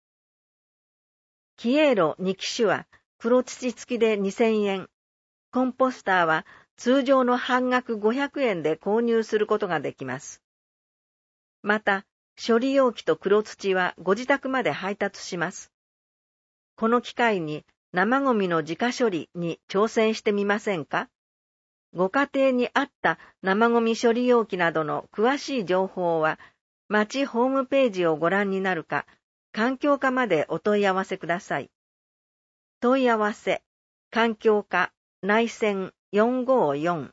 キエーロ2機種は黒土付きで2000円。コンポスターは通常の半額500円で購入することができます。また、処理容器と黒土はご自宅まで配達します。この機会に生ゴミの自家処理に挑戦してみませんか？ご家庭に合った生ゴミ処理容器などの詳しい情報は、町ホームページをご覧になるか、環境課までお問い合わせください。問い合わせ、環境課、内線454。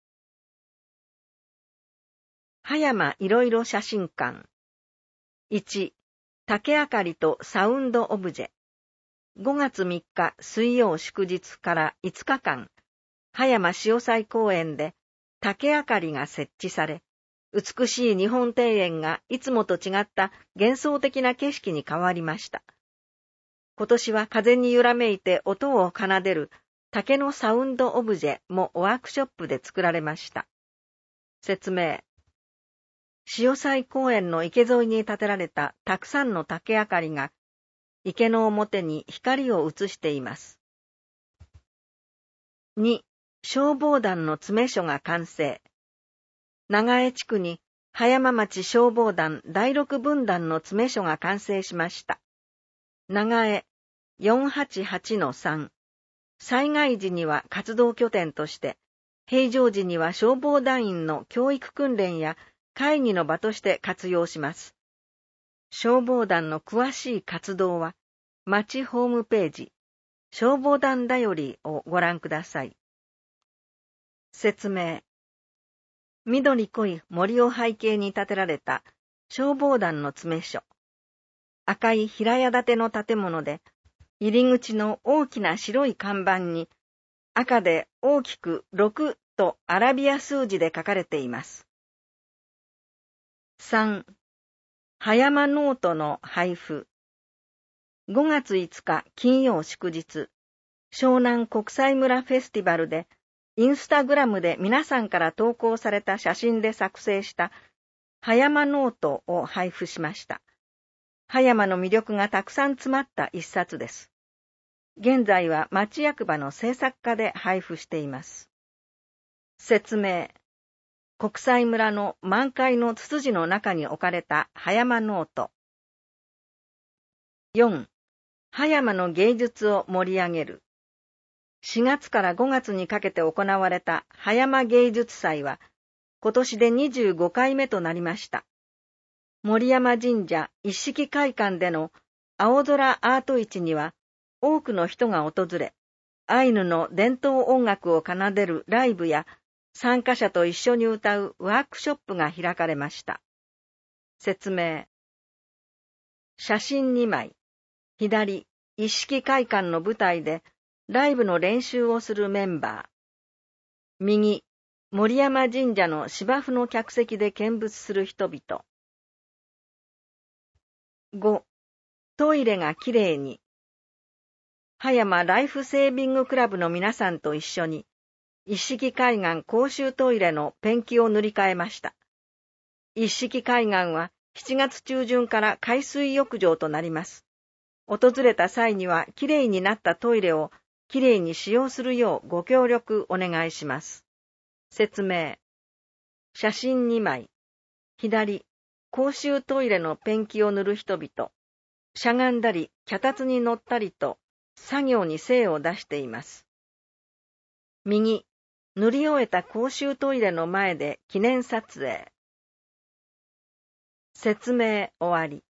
葉山いろいろ写真館。1、竹あかりとサウンドオブジェ。5月3日水曜祝日から5日間、葉山潮祭公園で竹あかりが設置され、美しい日本庭園がいつもと違った幻想的な景色に変わりました。今年は風に揺らめいて音を奏でる竹のサウンドオブジェもワークショップで作られました。説明。潮祭公園の池沿いに建てられたたくさんの竹あかりが池の表に光を映しています。2、消防団の詰め所が完成。長江地区に葉山町消防団第6分団の詰め所が完成しました。長江 488-3。災害時には活動拠点として、平常時には消防団員の教育訓練や会議の場として活用します。消防団の詳しい活動は、町ホームページ、消防団だよりをご覧ください。説明。緑濃い森を背景に建てられた消防団の詰め所。赤い平屋建ての建物で、入り口の大きな白い看板に赤で大きく6とアラビア数字で書かれています。3. 葉山ノートの配布。5月5日金曜祝日、湘南国際村フェスティバルでインスタグラムで皆さんから投稿された写真で作成した葉山ノートを配布しました。葉山の魅力がたくさん詰まった一冊です。現在は町役場の制作課で配布しています。説明。国際村の満開のツツジの中に置かれた葉山ノート。4. 葉山の芸術を盛り上げる。4月から5月にかけて行われた葉山芸術祭は、今年で25回目となりました。森山神社一色会館での青空アート市には多くの人が訪れ、アイヌの伝統音楽を奏でるライブや参加者と一緒に歌うワークショップが開かれました。説明。写真2枚。左、一色会館の舞台でライブの練習をするメンバー。右、森山神社の芝生の客席で見物する人々。5. トイレがきれいに。葉山ライフセービングクラブの皆さんと一緒に、一色海岸公衆トイレのペンキを塗り替えました。 一式海岸は7月中旬から海水浴場となります。訪れた際にはきれいになったトイレをきれいに使用するようご協力お願いします。説明。写真2枚。左、公衆トイレのペンキを塗る人々。しゃがんだり、脚立に乗ったりと、作業に精を出しています。右、塗り終えた公衆トイレの前で記念撮影。説明終わり。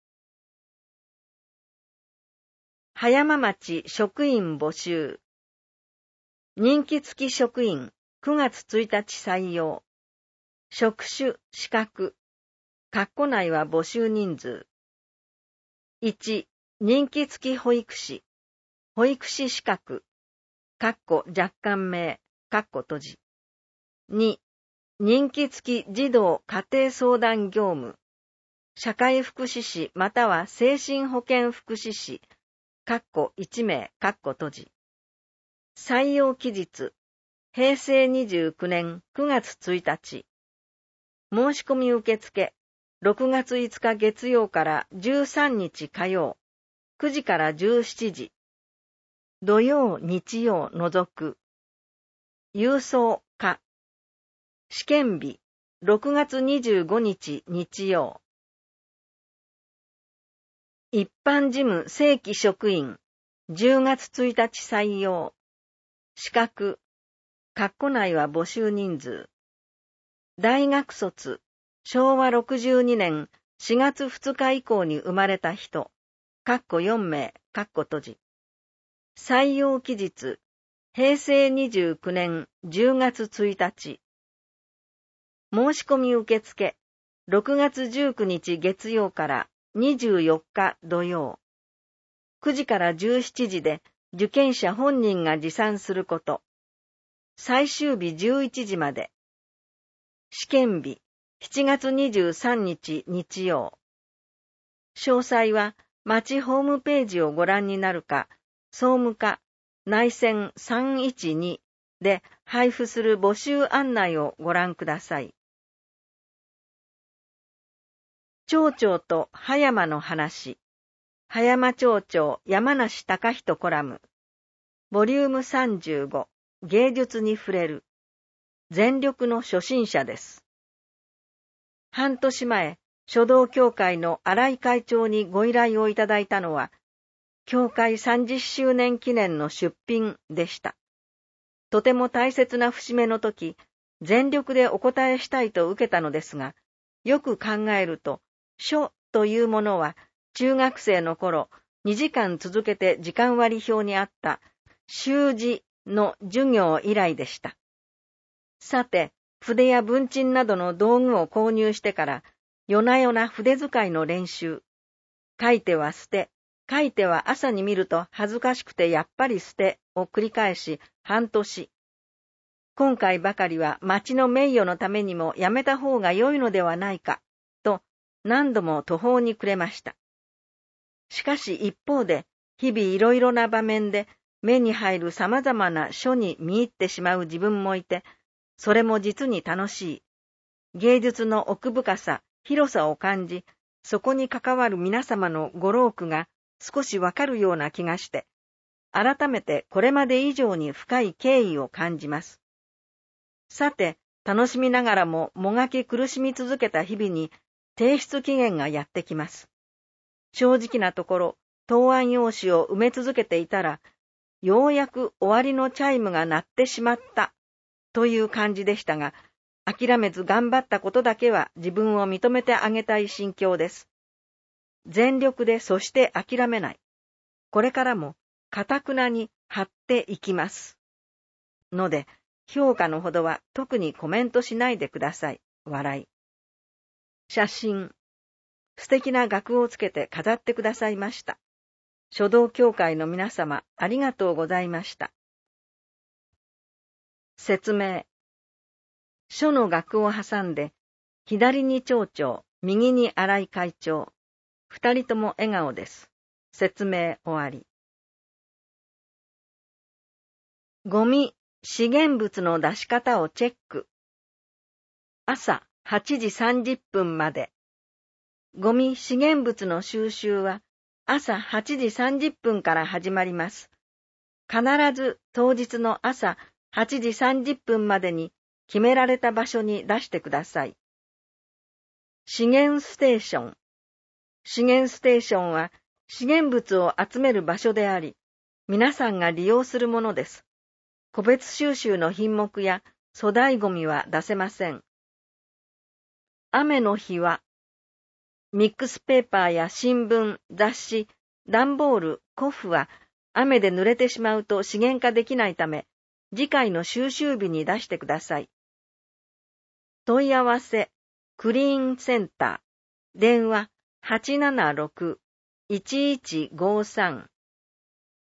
葉山町職員募集。任期付き職員9月1日採用。職種、資格。括弧内は募集人数。1、任期付き保育士。保育士資格。括弧若干名。括弧閉じ。2、任期付き児童家庭相談業務。社会福祉士または精神保健福祉士。括弧1名。括弧閉じ。採用期日。平成29年9月1日。申し込み受付。6月5日月曜から13日火曜。9時から17時。土曜、日曜除く。郵送課。試験日。6月25日日曜。一般事務正規職員。10月1日採用。資格。括弧内は募集人数。大学卒。昭和62年4月2日以降に生まれた人。括弧4名。括弧閉じ。採用期日。平成29年10月1日。申し込み受付。6月19日月曜から24日土曜。9時から17時で受験者本人が持参すること。最終日11時まで。試験日7月23日日曜。詳細は町ホームページをご覧になるか、総務課内線312で配布する募集案内をご覧ください。町長と葉山の話。葉山町長山梨隆人コラム。ボリューム35。芸術に触れる。全力の初心者です。半年前、書道協会の新井会長にご依頼をいただいたのは、協会30周年記念の出品でした。とても大切な節目の時、全力でお答えしたいと受けたのですが、よく考えると、書というものは、中学生の頃、2時間続けて時間割表にあった、習字の授業以来でした。さて、筆や文鎮などの道具を購入してから、夜な夜な筆使いの練習。書いては捨て、書いては朝に見ると恥ずかしくてやっぱり捨てを繰り返し半年。今回ばかりは町の名誉のためにもやめた方が良いのではないか、と何度も途方に暮れました。しかし一方で、日々いろいろな場面で目に入る様々な書に見入ってしまう自分もいて、それも実に楽しい。芸術の奥深さ、広さを感じ、そこに関わる皆様のご労苦が少しわかるような気がして、改めてこれまで以上に深い敬意を感じます。さて、楽しみながらももがき苦しみ続けた日々に提出期限がやってきます。正直なところ、答案用紙を埋め続けていたら、ようやく終わりのチャイムが鳴ってしまったという感じでしたが、諦めず頑張ったことだけは自分を認めてあげたい心境です。全力でそして諦めない。これからも堅くなに張っていきます。ので、評価のほどは特にコメントしないでください。笑い。写真。素敵な額をつけて飾ってくださいました。書道協会の皆様、ありがとうございました。説明。書の額を挟んで、左に町長、右に新井会長。二人とも笑顔です。説明終わり。ゴミ、資源物の出し方をチェック。朝 8時30分まで。ゴミ資源物の収集は朝8時30分から始まります。必ず当日の朝8時30分までに決められた場所に出してください。資源ステーション。資源ステーションは資源物を集める場所であり、皆さんが利用するものです。個別収集の品目や粗大ゴミは出せません。雨の日は、ミックスペーパーや新聞、雑誌、段ボール、コフは雨で濡れてしまうと資源化できないため、次回の収集日に出してください。問い合わせ、クリーンセンター、電話 876-1153